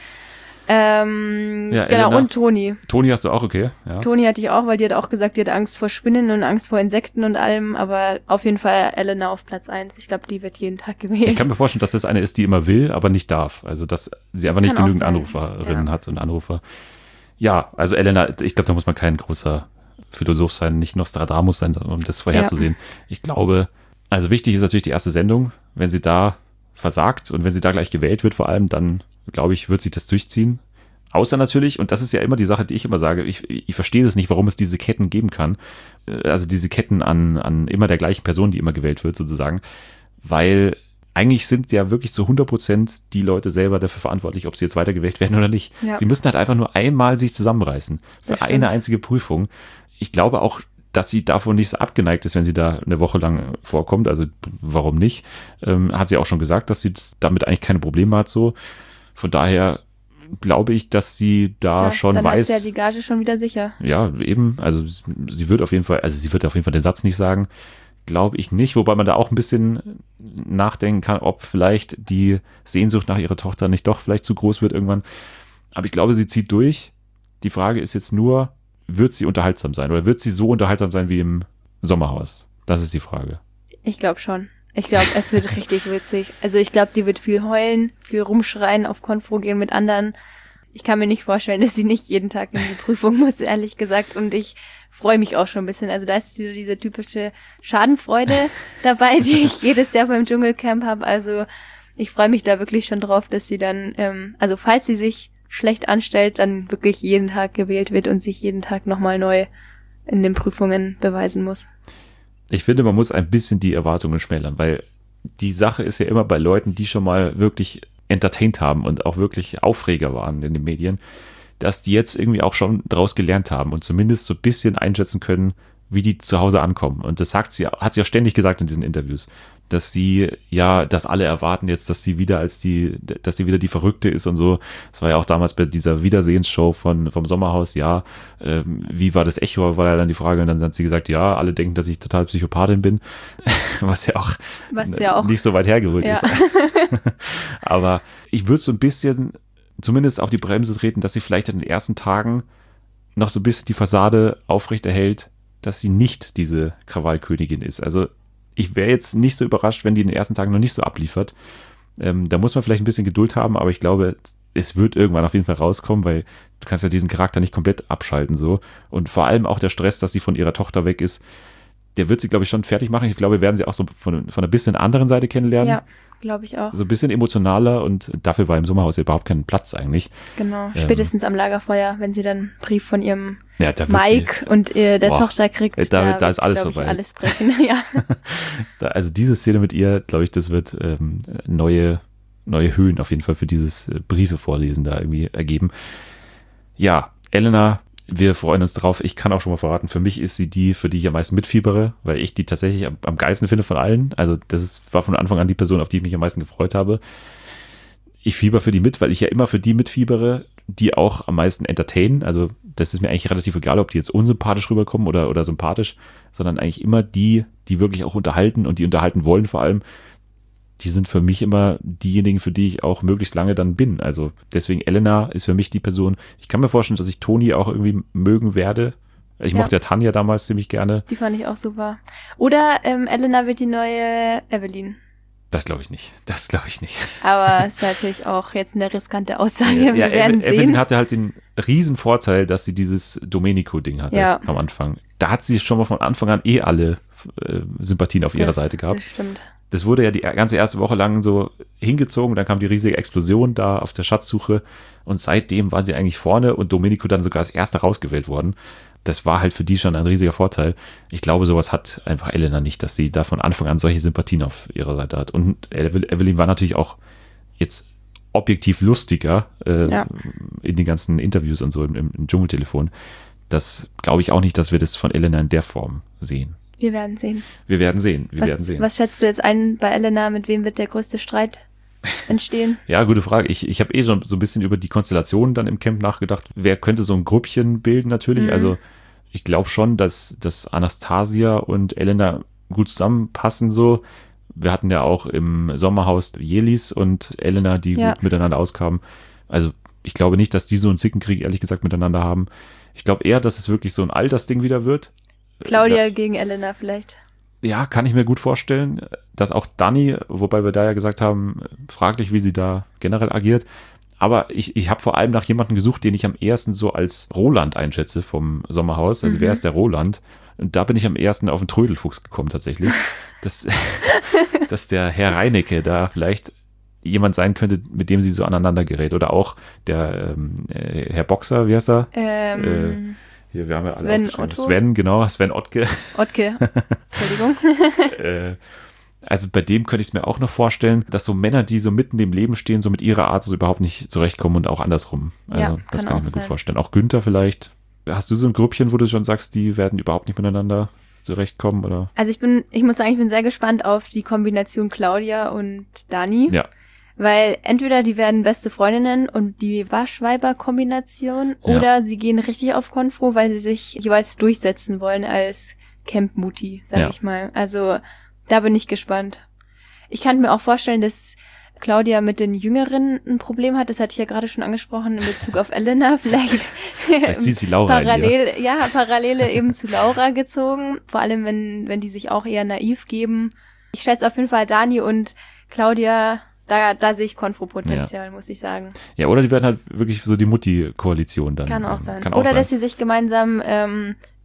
Ähm, Ja, genau, Elena. und Toni. Toni hast du auch, okay? Ja. Toni hatte ich auch, weil die hat auch gesagt, die hat Angst vor Spinnen und Angst vor Insekten und allem, aber auf jeden Fall Elena auf Platz eins. Ich glaube, die wird jeden Tag Ich gewählt. kann mir vorstellen, dass das eine ist, die immer will, aber nicht darf. Also, dass sie einfach nicht kann auch genügend sein. Anruferinnen Ja. hat und Anrufer. Ja, also Elena, ich glaube, da muss man kein großer Philosoph sein, nicht Nostradamus sein, um das vorherzusehen. Ich glaube, also wichtig ist natürlich die erste Sendung. Wenn sie da versagt und wenn sie da gleich gewählt wird vor allem, dann glaube ich, wird sie das durchziehen. Außer natürlich, und das ist ja immer die Sache, die ich immer sage, ich, ich verstehe das nicht, warum es diese Ketten geben kann. Äh, Also diese Ketten an, an immer der gleichen Person, die immer gewählt wird sozusagen. Weil eigentlich sind ja wirklich zu hundert Prozent die Leute selber dafür verantwortlich, ob sie jetzt weitergewählt werden oder nicht. Ja. Sie müssen halt einfach nur einmal sich zusammenreißen. Für Das eine stimmt. einzige Prüfung. Ich glaube auch, dass sie davon nicht so abgeneigt ist, wenn sie da eine Woche lang vorkommt. Also warum nicht? Ähm, hat sie auch schon gesagt, dass sie das damit eigentlich keine Probleme hat so. Von daher glaube ich, dass sie da Ja, schon dann weiß. hat sie ja die Gage schon wieder sicher. Ja, eben. Also sie wird auf jeden Fall, also sie wird auf jeden Fall den Satz nicht sagen. Glaube ich nicht, wobei man da auch ein bisschen nachdenken kann, ob vielleicht die Sehnsucht nach ihrer Tochter nicht doch vielleicht zu groß wird irgendwann. Aber ich glaube, sie zieht durch. Die Frage ist jetzt nur, wird sie unterhaltsam sein oder wird sie so unterhaltsam sein wie im Sommerhaus? Das ist die Frage. Ich glaube schon. Ich glaube, es wird richtig witzig. Also ich glaube, die wird viel heulen, viel rumschreien, auf Konfro gehen mit anderen. Ich kann mir nicht vorstellen, dass sie nicht jeden Tag in die Prüfung muss, ehrlich gesagt. Und ich freue mich auch schon ein bisschen. Also da ist wieder diese typische Schadenfreude dabei, die ich jedes Jahr beim Dschungelcamp habe. Also ich freue mich da wirklich schon drauf, dass sie dann, ähm, also falls sie sich schlecht anstellt, dann wirklich jeden Tag gewählt wird und sich jeden Tag nochmal neu in den Prüfungen beweisen muss. Ich finde, man muss ein bisschen die Erwartungen schmälern, weil die Sache ist ja immer bei Leuten, die schon mal wirklich entertained haben und auch wirklich Aufreger waren in den Medien, dass die jetzt irgendwie auch schon draus gelernt haben und zumindest so ein bisschen einschätzen können, wie die zu Hause ankommen. Und das sagt sie, hat sie ja ständig gesagt in diesen Interviews, dass sie ja, dass alle erwarten jetzt, dass sie wieder als die, dass sie wieder die Verrückte ist und so. Das war ja auch damals bei dieser Wiedersehensshow von, vom Sommerhaus, ja, ähm, wie war das Echo, war ja dann die Frage, und dann hat sie gesagt, ja, alle denken, dass ich total Psychopathin bin, was ja auch, was ja auch nicht so weit hergeholt ja. ist. Aber ich würde so ein bisschen zumindest auf die Bremse treten, dass sie vielleicht in den ersten Tagen noch so ein bisschen die Fassade aufrechterhält, dass sie nicht diese Krawallkönigin ist. Also ich wäre jetzt nicht so überrascht, wenn die in den ersten Tagen noch nicht so abliefert. Ähm, da muss man vielleicht ein bisschen Geduld haben, aber ich glaube, es wird irgendwann auf jeden Fall rauskommen, weil du kannst ja diesen Charakter nicht komplett abschalten so. Und vor allem auch der Stress, dass sie von ihrer Tochter weg ist, der wird sie, glaube ich, schon fertig machen. Ich glaube, wir werden sie auch so von, von einer bisschen anderen Seite kennenlernen. Ja, glaube ich auch. So ein bisschen emotionaler und dafür war im Sommerhaus ja überhaupt kein Platz eigentlich. Genau, Ähm, spätestens am Lagerfeuer, wenn sie dann einen Brief von ihrem Ja, da wird Mike und ihr, der Boah, Tochter kriegt, da- da wird, ist alles glaub ich, vorbei. alles brechen. Ja. Da, also diese Szene mit ihr, glaube ich, das wird ähm, neue, neue Höhen auf jeden Fall für dieses äh, Briefe vorlesen da irgendwie ergeben. Ja, Elena, wir freuen uns drauf. Ich kann auch schon mal verraten, für mich ist sie die, für die ich am meisten mitfiebere, weil ich die tatsächlich am, am geilsten finde von allen. Also das ist, war von Anfang an die Person, auf die ich mich am meisten gefreut habe. Ich fieber für die mit, weil ich ja immer für die mitfiebere, die auch am meisten entertainen. Also das ist mir eigentlich relativ egal, ob die jetzt unsympathisch rüberkommen oder, oder sympathisch, sondern eigentlich immer die, die wirklich auch unterhalten und die unterhalten wollen vor allem. Die sind für mich immer diejenigen, für die ich auch möglichst lange dann bin. Also deswegen Elena ist für mich die Person. Ich kann mir vorstellen, dass ich Toni auch irgendwie mögen werde. Ich Ja. mochte ja Tanja damals ziemlich gerne. Die fand ich auch super. Oder ähm, Elena wird die neue Evelyn. Das glaube ich nicht. Das glaube ich nicht. Aber ist natürlich auch jetzt eine riskante Aussage. Ja, Wir werden Evelyn sehen. hatte halt den riesen Vorteil, dass sie dieses Domenico-Ding hatte Ja. am Anfang. Da hat sie schon mal von Anfang an eh alle äh, Sympathien auf ihrer das, Seite gehabt. Das stimmt. Das wurde ja die ganze erste Woche lang so hingezogen, dann kam die riesige Explosion da auf der Schatzsuche und seitdem war sie eigentlich vorne und Domenico dann sogar als erster rausgewählt worden. Das war halt für die schon ein riesiger Vorteil. Ich glaube, sowas hat einfach Elena nicht, dass sie da von Anfang an solche Sympathien auf ihrer Seite hat. Und Evelyn war natürlich auch jetzt objektiv lustiger äh, Ja. in den ganzen Interviews und so im, im Dschungeltelefon. Das glaube ich auch nicht, dass wir das von Elena in der Form sehen. Wir werden sehen. Wir werden sehen, wir Was, werden sehen. was schätzt du jetzt ein bei Elena? Mit wem wird der größte Streit entstehen? Ja, gute Frage. Ich, ich habe eh schon so ein bisschen über die Konstellation dann im Camp nachgedacht. Wer könnte so ein Grüppchen bilden natürlich? Mhm. Also ich glaube schon, dass, dass Anastasia und Elena gut zusammenpassen so. Wir hatten ja auch im Sommerhaus Jelis und Elena, die Ja. gut miteinander auskamen. Also ich glaube nicht, dass die so einen Zickenkrieg ehrlich gesagt miteinander haben. Ich glaube eher, dass es wirklich so ein Altersding wieder wird. Claudia gegen Elena vielleicht. Ja, kann ich mir gut vorstellen, dass auch Dani, wobei wir da ja gesagt haben, fraglich, wie sie da generell agiert. Aber ich, ich habe vor allem nach jemandem gesucht, den ich am ehesten so als Roland einschätze vom Sommerhaus. Also Mhm. wer ist der Roland? Und da bin ich am ehesten auf den Trödelfuchs gekommen tatsächlich. dass, dass der Herr Reinecke da vielleicht jemand sein könnte, mit dem sie so aneinander gerät. Oder auch der ähm, äh, Herr Boxer, wie heißt er? Ähm, Hier, wir haben ja Sven alle aufgeschrieben. Otto? Sven, genau, Sven Ottke. Ottke. Entschuldigung. äh, also bei dem könnte ich es mir auch noch vorstellen, dass so Männer, die so mitten im Leben stehen, so mit ihrer Art so überhaupt nicht zurechtkommen und auch andersrum. Also Ja, das kann kann auch ich mir gut sein. vorstellen. Auch Günther vielleicht. Hast du so ein Grüppchen, wo du schon sagst, die werden überhaupt nicht miteinander zurechtkommen? Oder? Also ich bin, ich muss sagen, ich bin sehr gespannt auf die Kombination Claudia und Dani. Ja. Weil entweder die werden beste Freundinnen und die Waschweiber-Kombination Ja. oder sie gehen richtig auf Konfro, weil sie sich jeweils durchsetzen wollen als Camp-Mutti, sag Ja. ich mal. Also da bin ich gespannt. Ich kann mir auch vorstellen, dass Claudia mit den Jüngeren ein Problem hat. Das hatte ich ja gerade schon angesprochen in Bezug auf Elena. Vielleicht, Vielleicht zieht sie Laura in die, Parallel, ja, Parallele eben zu Laura gezogen. Vor allem, wenn, wenn die sich auch eher naiv geben. Ich schätze auf jeden Fall Dani und Claudia, da, da sehe ich Konfro-Potenzial, muss ich sagen. Ja, oder die werden halt wirklich so die Mutti-Koalition dann. Kann auch ähm, sein. Kann auch Oder sein. dass sie sich gemeinsam ähm,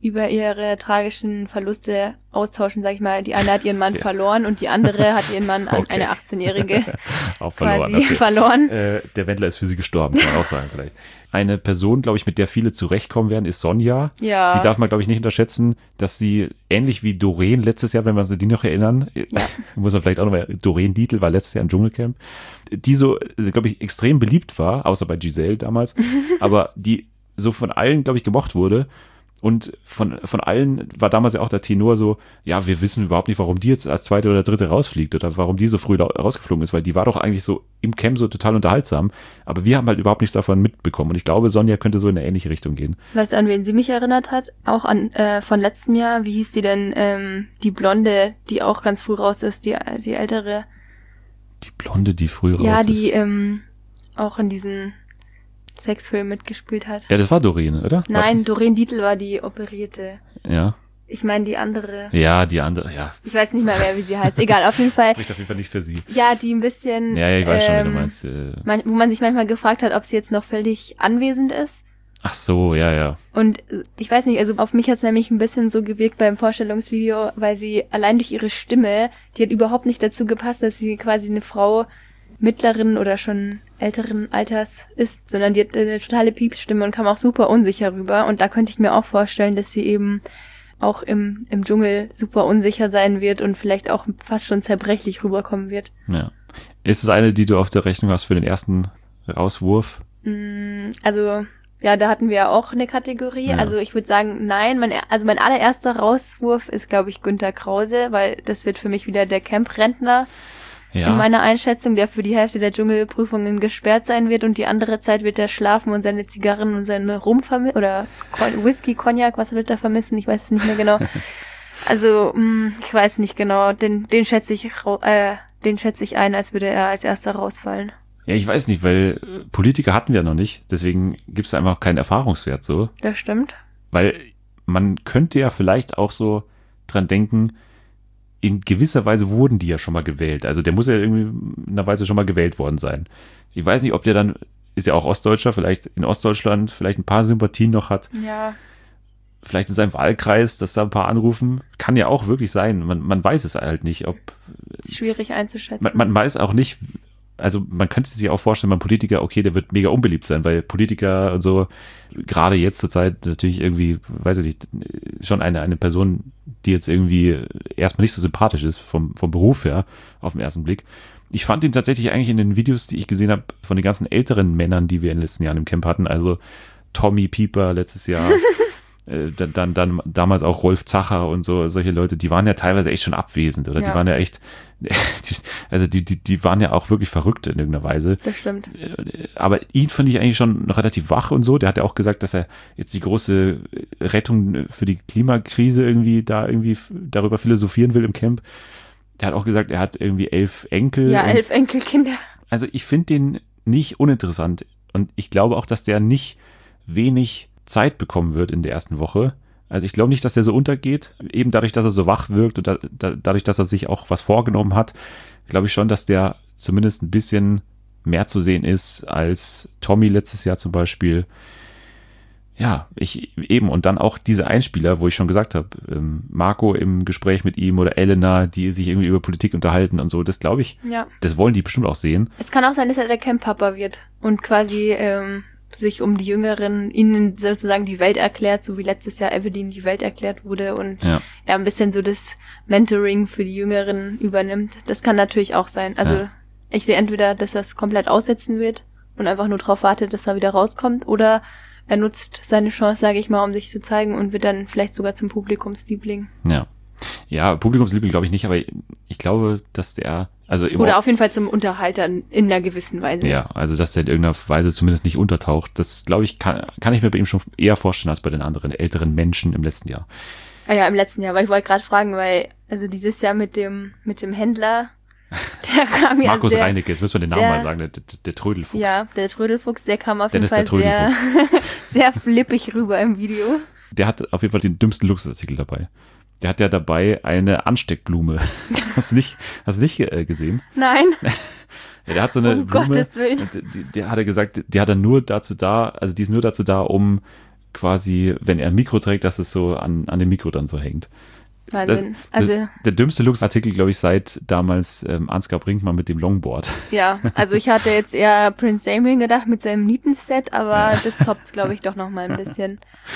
über ihre tragischen Verluste austauschen, sag ich mal. Die eine hat ihren Mann ja. verloren und die andere hat ihren Mann an okay. eine achtzehnjährige auch verloren. quasi okay. verloren. Äh, der Wendler ist für sie gestorben, kann man auch sagen vielleicht. Eine Person, glaube ich, mit der viele zurechtkommen werden, ist Sonja. Ja. Die darf man, glaube ich, nicht unterschätzen, dass sie ähnlich wie Doreen letztes Jahr, wenn wir uns an die noch erinnern, ja. muss man vielleicht auch nochmal, Doreen Dietl war letztes Jahr im Dschungelcamp, die so, glaube ich, extrem beliebt war, außer bei Giselle damals, aber die so von allen, glaube ich, gemocht wurde. Und von, von allen war damals ja auch der Tenor so, ja, wir wissen überhaupt nicht, warum die jetzt als zweite oder dritte rausfliegt oder warum die so früh rausgeflogen ist, weil die war doch eigentlich so im Camp so total unterhaltsam. Aber wir haben halt überhaupt nichts davon mitbekommen. Und ich glaube, Sonja könnte so in eine ähnliche Richtung gehen. Weißt du, an wen sie mich erinnert hat? Auch an äh, von letztem Jahr. Wie hieß die denn? Ähm, die Blonde, die auch ganz früh raus ist, die, die ältere. Die Blonde, die früh raus ja, ist? Ja, die ähm, auch in diesen Sexfilm mitgespielt hat. Ja, das war Doreen, oder? Nein, Doreen Dietl war die Operierte. Ja. Ich meine die andere. Ja, die andere, ja. Ich weiß nicht mehr, wer wie sie heißt. Egal, auf jeden Fall. Spricht auf jeden Fall nicht für sie. Ja, die ein bisschen... Ja, ja, ich weiß ähm, schon, wie du meinst. Äh, man, wo man sich manchmal gefragt hat, ob sie jetzt noch völlig anwesend ist. Ach so, ja, ja. Und ich weiß nicht, also auf mich hat es nämlich ein bisschen so gewirkt beim Vorstellungsvideo, weil sie allein durch ihre Stimme, die hat überhaupt nicht dazu gepasst, dass sie quasi eine Frau mittleren oder schon älteren Alters ist, sondern die hat eine totale Piepsstimme und kam auch super unsicher rüber. Und da könnte ich mir auch vorstellen, dass sie eben auch im, im Dschungel super unsicher sein wird und vielleicht auch fast schon zerbrechlich rüberkommen wird. Ja. Ist es eine, die du auf der Rechnung hast für den ersten Rauswurf? Also, ja, da hatten wir ja auch eine Kategorie. Ja. Also ich würde sagen, nein. Mein, also mein allererster Rauswurf ist, glaube ich, Günter Krause, weil das wird für mich wieder der Camp-Rentner. Ja. In meiner Einschätzung, der für die Hälfte der Dschungelprüfungen gesperrt sein wird und die andere Zeit wird er schlafen und seine Zigarren und seine Rum vermissen, oder Whisky, Cognac, was wird er vermissen? Ich weiß es nicht mehr genau. Also, mh, ich weiß nicht genau. Den, den schätze ich, äh, den schätze ich ein, als würde er als erster rausfallen. Ja, ich weiß nicht, weil Politiker hatten wir noch nicht, deswegen gibt es einfach keinen Erfahrungswert so. Das stimmt. Weil man könnte ja vielleicht auch so dran denken, in gewisser Weise wurden die ja schon mal gewählt. Also der muss ja irgendwie in einer Weise schon mal gewählt worden sein. Ich weiß nicht, ob der dann, ist ja auch Ostdeutscher, vielleicht in Ostdeutschland vielleicht ein paar Sympathien noch hat. Ja. Vielleicht in seinem Wahlkreis, dass da ein paar anrufen. Kann ja auch wirklich sein. Man, man weiß es halt nicht, ob... Ist schwierig einzuschätzen. Man, man weiß auch nicht, also man könnte sich auch vorstellen, man Politiker, okay, der wird mega unbeliebt sein, weil Politiker und so, gerade jetzt zur Zeit natürlich irgendwie, weiß ich nicht, schon eine, eine Person, die jetzt irgendwie erstmal nicht so sympathisch ist vom, vom Beruf her, auf den ersten Blick. Ich fand ihn tatsächlich eigentlich in den Videos, die ich gesehen habe, von den ganzen älteren Männern, die wir in den letzten Jahren im Camp hatten, also Tommy Pieper letztes Jahr, äh, dann, dann, dann damals auch Rolf Zacher und so, solche Leute, die waren ja teilweise echt schon abwesend, oder? Ja. Die waren ja echt, die, also die, die, die waren ja auch wirklich verrückt in irgendeiner Weise. Das stimmt. Aber ihn fand ich eigentlich schon noch relativ wach und so. Der hat ja auch gesagt, dass er jetzt die große Rettung für die Klimakrise irgendwie da irgendwie darüber philosophieren will im Camp. Der hat auch gesagt, er hat irgendwie elf Enkel. Ja, elf Enkelkinder. Also ich finde den nicht uninteressant und ich glaube auch, dass der nicht wenig Zeit bekommen wird in der ersten Woche. Also ich glaube nicht, dass er so untergeht, eben dadurch, dass er so wach wirkt und da, da, dadurch, dass er sich auch was vorgenommen hat, glaube ich schon, dass der zumindest ein bisschen mehr zu sehen ist als Tommy letztes Jahr zum Beispiel. Ja, ich eben und dann auch diese Einspieler, wo ich schon gesagt habe, ähm, Marco im Gespräch mit ihm oder Elena, die sich irgendwie über Politik unterhalten und so, das glaube ich, ja. Das wollen die bestimmt auch sehen. Es kann auch sein, dass er der Camp-Papa wird und quasi ähm, sich um die Jüngeren, ihnen sozusagen die Welt erklärt, so wie letztes Jahr Evelyn die Welt erklärt wurde und ja. er ein bisschen so das Mentoring für die Jüngeren übernimmt. Das kann natürlich auch sein. Also ja. ich sehe entweder, dass er es komplett aussetzen wird und einfach nur drauf wartet, dass er wieder rauskommt, oder er nutzt seine Chance, sage ich mal, um sich zu zeigen und wird dann vielleicht sogar zum Publikumsliebling. Ja, ja, Publikumsliebling glaube ich nicht, aber ich glaube, dass der also im oder auf jeden Fall zum Unterhalter in einer gewissen Weise. Ja, also dass der in irgendeiner Weise zumindest nicht untertaucht, das glaube ich, kann, kann ich mir bei ihm schon eher vorstellen als bei den anderen älteren Menschen im letzten Jahr. Ah ja, im letzten Jahr, weil ich wollte gerade fragen, weil also dieses Jahr mit dem mit dem Händler, der kam ja Markus sehr, Reinecke, jetzt müssen wir den Namen der, mal sagen, der, der, der Trödelfuchs. Ja, der Trödelfuchs, der kam auf Dennis jeden Fall sehr, sehr flippig rüber im Video. Der hat auf jeden Fall den dümmsten Luxusartikel dabei. Der hat ja dabei eine Ansteckblume. Hast du nicht, hast du nicht äh, gesehen? Nein. Ja, der hat so eine um Blume. Gottes Willen. Die, die hat er gesagt, die hat er nur dazu da, also die ist nur dazu da, um quasi, wenn er ein Mikro trägt, dass es so an, an dem Mikro dann so hängt. Wahnsinn. Das, also das, der dümmste Luxusartikel, glaube ich, seit damals ähm, Ansgar Brinkmann mit dem Longboard. ja, also ich hatte jetzt eher Prince Damien gedacht mit seinem Nietenset, aber ja. das toppt, glaube ich, doch noch mal ein bisschen.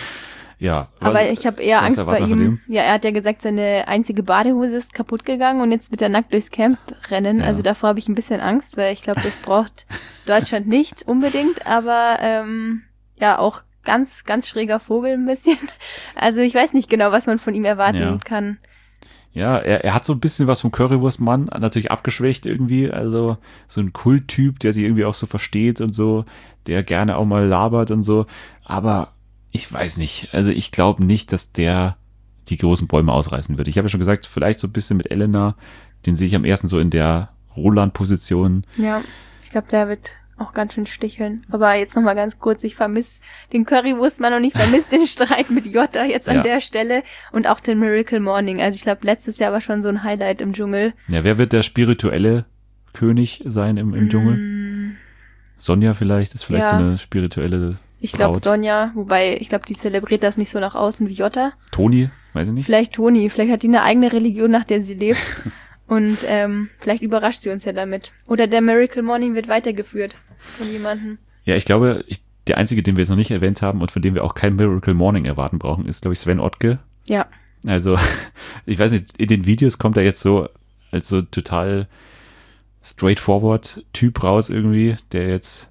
Ja. Aber was, ich habe eher Angst bei ihm. Ja, er hat ja gesagt, seine einzige Badehose ist kaputt gegangen und jetzt wird er nackt durchs Camp rennen. Ja. Also davor habe ich ein bisschen Angst, weil ich glaube, das braucht Deutschland nicht unbedingt, aber ähm, ja, auch ganz, ganz schräger Vogel ein bisschen. Also ich weiß nicht genau, was man von ihm erwarten ja. kann. Ja, er, er hat so ein bisschen was vom Currywurstmann, natürlich abgeschwächt irgendwie, also so ein Kulttyp, der sich irgendwie auch so versteht und so, der gerne auch mal labert und so, aber ich weiß nicht, also ich glaube nicht, dass der die großen Bäume ausreißen würde. Ich habe ja schon gesagt, vielleicht so ein bisschen mit Elena, den sehe ich am ersten so in der Roland-Position. Ja, ich glaube, der wird auch ganz schön sticheln. Aber jetzt nochmal ganz kurz, ich vermisse den Currywurstmann und ich vermisse den Streit mit Jota jetzt an ja. der Stelle und auch den Miracle Morning. Also ich glaube, letztes Jahr war schon so ein Highlight im Dschungel. Ja, wer wird der spirituelle König sein im, im mm. Dschungel? Sonja vielleicht, ist vielleicht ja. so eine spirituelle Ich glaube Sonja, wobei ich glaube, die zelebriert das nicht so nach außen wie Jota. Toni, weiß ich nicht. Vielleicht Toni, vielleicht hat die eine eigene Religion, nach der sie lebt. Und ähm, vielleicht überrascht sie uns ja damit. Oder der Miracle Morning wird weitergeführt von jemandem. Ja, ich glaube, ich, der einzige, den wir jetzt noch nicht erwähnt haben und von dem wir auch kein Miracle Morning erwarten brauchen, ist, glaube ich, Sven Ottke. Ja. Also, ich weiß nicht, in den Videos kommt er jetzt so als so total straightforward Typ raus irgendwie, der jetzt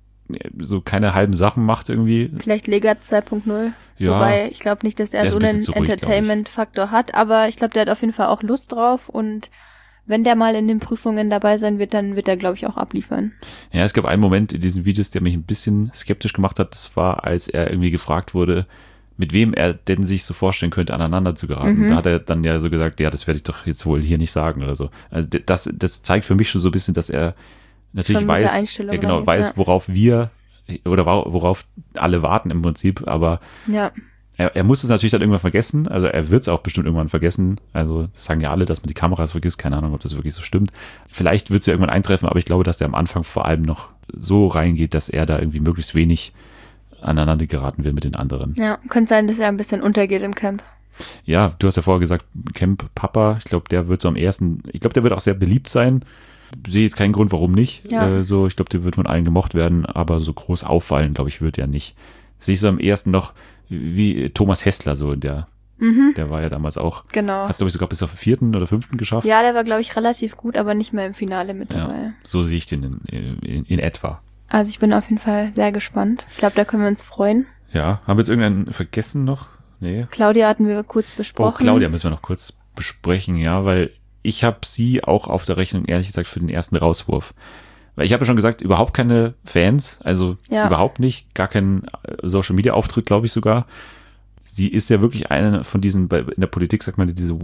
so keine halben Sachen macht irgendwie. Vielleicht Legat zwei Punkt null. Ja, wobei ich glaube nicht, dass er so einen Entertainment-Faktor hat, aber ich glaube, der hat auf jeden Fall auch Lust drauf und wenn der mal in den Prüfungen dabei sein wird, dann wird er, glaube ich, auch abliefern. Ja, es gab einen Moment in diesen Videos, der mich ein bisschen skeptisch gemacht hat. Das war, als er irgendwie gefragt wurde, mit wem er denn sich so vorstellen könnte, aneinander zu geraten. Mhm. Da hat er dann ja so gesagt, ja, das werde ich doch jetzt wohl hier nicht sagen oder so. Also das, das zeigt für mich schon so ein bisschen, dass er natürlich schon weiß, ja, genau, rein, weiß, ja. worauf wir oder worauf alle warten im Prinzip, aber ja. er, er muss es natürlich dann irgendwann vergessen, also er wird es auch bestimmt irgendwann vergessen, also das sagen ja alle, dass man die Kameras vergisst, keine Ahnung, ob das wirklich so stimmt. Vielleicht wird es ja irgendwann eintreffen, aber ich glaube, dass der am Anfang vor allem noch so reingeht, dass er da irgendwie möglichst wenig aneinander geraten will mit den anderen. Ja, könnte sein, dass er ein bisschen untergeht im Camp. Ja, du hast ja vorher gesagt, Camp Papa, ich glaube, der wird so am ersten, ich glaube, der wird auch sehr beliebt sein. Sehe jetzt keinen Grund, warum nicht. Ja. Äh, so, ich glaube, der wird von allen gemocht werden, aber so groß auffallen, glaube ich, wird er nicht. Sehe ich so am ersten noch wie Thomas Hessler, so in der, mhm. der war ja damals auch. Genau. Hast du, glaube ich, sogar bis auf den vierten oder fünften geschafft? Ja, der war, glaube ich, relativ gut, aber nicht mehr im Finale mit dabei. Ja, so sehe ich den in, in, in etwa. Also ich bin auf jeden Fall sehr gespannt. Ich glaube, da können wir uns freuen. Ja, haben wir jetzt irgendeinen vergessen noch? Nee. Claudia hatten wir kurz besprochen. Oh, Claudia müssen wir noch kurz besprechen, ja, weil ich habe sie auch auf der Rechnung, ehrlich gesagt, für den ersten Rauswurf. Weil ich habe ja schon gesagt, überhaupt keine Fans, also ja. überhaupt nicht, gar kein Social-Media-Auftritt, glaube ich sogar. Sie ist ja wirklich eine von diesen, in der Politik sagt man diese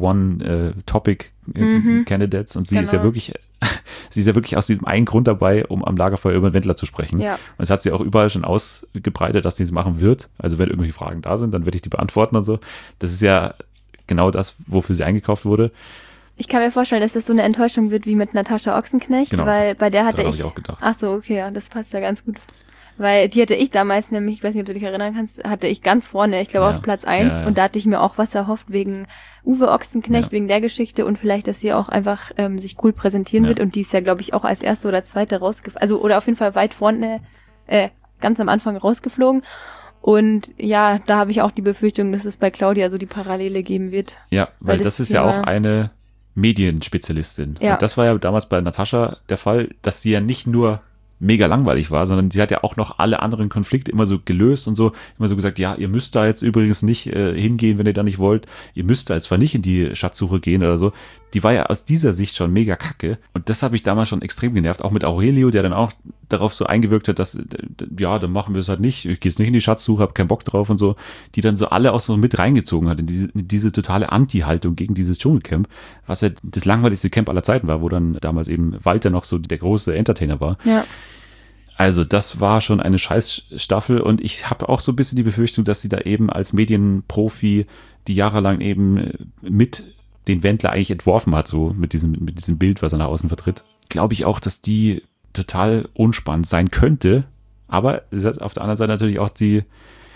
One-Topic-Candidates mhm. und sie genau. ist ja wirklich, sie ist ja wirklich aus diesem einen Grund dabei, um am Lagerfeuer über den Wendler zu sprechen. Ja. Und das hat sie auch überall schon ausgebreitet, dass sie es machen wird. Also wenn irgendwelche Fragen da sind, dann werde ich die beantworten und so. Das ist ja genau das, wofür sie eingekauft wurde. Ich kann mir vorstellen, dass das so eine Enttäuschung wird wie mit Natascha Ochsenknecht, genau, weil bei der hatte ich, ich auch gedacht. Ach so, okay, ja, das passt ja ganz gut. Weil die hatte ich damals nämlich, ich weiß nicht, ob du dich erinnern kannst, hatte ich ganz vorne, ich glaube ja. auf Platz eins ja, ja. und da hatte ich mir auch was erhofft wegen Uwe Ochsenknecht, ja. wegen der Geschichte und vielleicht, dass sie auch einfach ähm, sich cool präsentieren ja. wird und die ist ja, glaube ich, auch als erste oder zweite rausgeflogen, also oder auf jeden Fall weit vorne, äh, ganz am Anfang rausgeflogen. Und ja, da habe ich auch die Befürchtung, dass es bei Claudia so die Parallele geben wird. Ja, weil, weil das, das ist ja auch eine Medienspezialistin. Ja. Und das war ja damals bei Natascha der Fall, dass sie ja nicht nur mega langweilig war, sondern sie hat ja auch noch alle anderen Konflikte immer so gelöst und so, immer so gesagt, ja, ihr müsst da jetzt übrigens nicht äh, hingehen, wenn ihr da nicht wollt, ihr müsst da jetzt zwar nicht in die Schatzsuche gehen oder so. Die war ja aus dieser Sicht schon mega kacke und das habe ich damals schon extrem genervt, auch mit Aurelio, der dann auch darauf so eingewirkt hat, dass, ja, dann machen wir es halt nicht, ich gehe jetzt nicht in die Schatzsuche, habe keinen Bock drauf und so, die dann so alle auch so mit reingezogen hat in diese, in diese totale Anti-Haltung gegen dieses Dschungelcamp, was ja das langweiligste Camp aller Zeiten war, wo dann damals eben Walter noch so der große Entertainer war. Ja. Also das war schon eine Scheißstaffel und ich habe auch so ein bisschen die Befürchtung, dass sie da eben als Medienprofi, die jahrelang eben mit den Wendler eigentlich entworfen hat, so mit diesem, mit diesem Bild, was er nach außen vertritt, glaube ich auch, dass die total unspannend sein könnte, aber sie hat auf der anderen Seite natürlich auch die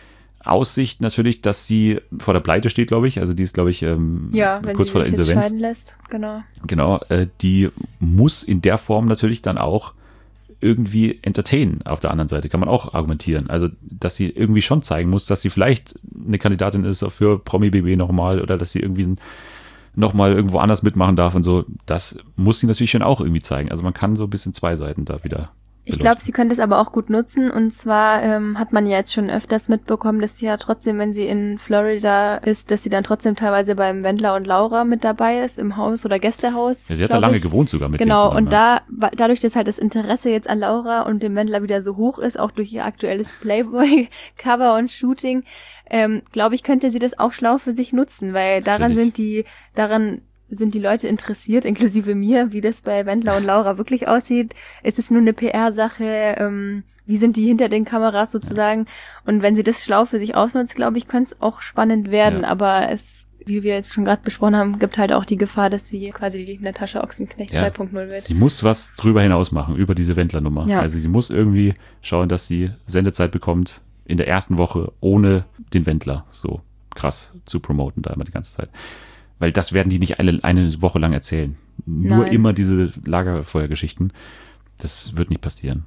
Aussicht natürlich, dass sie vor der Pleite steht, glaube ich. Also die ist, glaube ich, ähm, Ja, wenn kurz sie vor der sich jetzt Insolvenz. scheiden lässt, genau. Genau, äh, die muss in der Form natürlich dann auch irgendwie entertainen auf der anderen Seite, kann man auch argumentieren. Also, dass sie irgendwie schon zeigen muss, dass sie vielleicht eine Kandidatin ist für Promi-B B nochmal oder dass sie irgendwie nochmal irgendwo anders mitmachen darf und so. Das muss sie natürlich schon auch irgendwie zeigen. Also man kann so ein bisschen zwei Seiten da wieder Ich glaube, sie könnte es aber auch gut nutzen. Und zwar ähm, hat man ja jetzt schon öfters mitbekommen, dass sie ja trotzdem, wenn sie in Florida ist, dass sie dann trotzdem teilweise beim Wendler und Laura mit dabei ist, im Haus oder Gästehaus. Ja, sie hat da lange gewohnt sogar mit denen Genau, zusammen, und ja. da dadurch, dass halt das Interesse jetzt an Laura und dem Wendler wieder so hoch ist, auch durch ihr aktuelles Playboy-Cover und Shooting, ähm, glaube ich, könnte sie das auch schlau für sich nutzen, weil daran Natürlich. sind die, daran sind die Leute interessiert, inklusive mir, wie das bei Wendler und Laura wirklich aussieht. Ist es nur eine P R-Sache? Ähm, wie sind die hinter den Kameras sozusagen? Ja. Und wenn sie das schlau für sich ausnutzt, glaube ich, könnte es auch spannend werden. Ja. Aber es, wie wir jetzt schon gerade besprochen haben, gibt halt auch die Gefahr, dass sie quasi die Natascha Ochsenknecht ja. zwei Punkt null wird. Sie muss was drüber hinaus machen, über diese Wendler-Nummer. Ja. Also sie muss irgendwie schauen, dass sie Sendezeit bekommt in der ersten Woche, ohne den Wendler so krass zu promoten, da immer die ganze Zeit. Weil das werden die nicht eine, eine Woche lang erzählen. Nur Nein. immer diese Lagerfeuergeschichten. Das wird nicht passieren.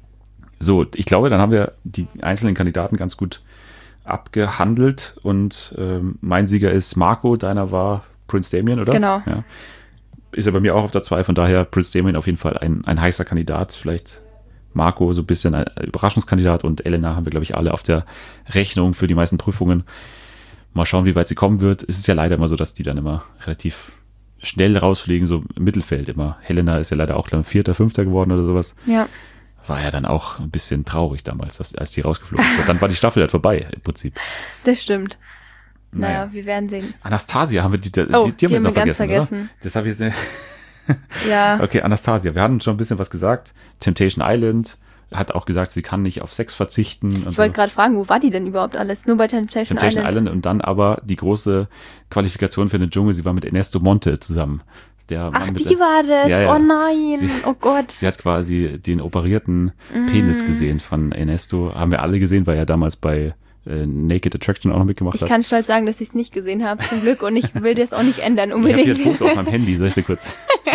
So, ich glaube, dann haben wir die einzelnen Kandidaten ganz gut abgehandelt. Und ähm, mein Sieger ist Marco, deiner war Prince Damien, oder? Genau. Ja. Ist ja bei mir auch auf der zwei, von daher Prince Damien auf jeden Fall ein, ein heißer Kandidat. Vielleicht Marco so ein bisschen ein Überraschungskandidat und Elena haben wir, glaube ich, alle auf der Rechnung für die meisten Prüfungen. Mal schauen, wie weit sie kommen wird. Es ist ja leider immer so, dass die dann immer relativ schnell rausfliegen, so im Mittelfeld immer. Helena ist ja leider auch dann Vierter, Fünfter geworden oder sowas. Ja. War ja dann auch ein bisschen traurig damals, dass, als die rausgeflogen ist. Dann war die Staffel halt vorbei, im Prinzip. Das stimmt. Naja, naja wir werden sehen. Anastasia haben wir, die, die, Oh, die, die haben wir jetzt noch ganz vergessen, vergessen. oder? Das habe ich jetzt... Ja. Okay, Anastasia, wir hatten schon ein bisschen was gesagt. Temptation Island hat auch gesagt, sie kann nicht auf Sex verzichten. Ich wollte so. gerade fragen, wo war die denn überhaupt alles? Nur bei Temptation, Temptation Island? Island und dann aber die große Qualifikation für den Dschungel, sie war mit Ernesto Monte zusammen. Der Ach, Mann die der, war das? Ja, ja. Oh nein, sie, oh Gott. Sie hat quasi den operierten Penis Mm. gesehen von Ernesto. Haben wir alle gesehen, weil er damals bei äh, Naked Attraction auch noch mitgemacht ich hat. Ich kann stolz sagen, dass ich es nicht gesehen habe, zum Glück. Und ich will das auch nicht ändern Ich unbedingt. habe hier ein Foto auf meinem Handy, soll ich dir kurz...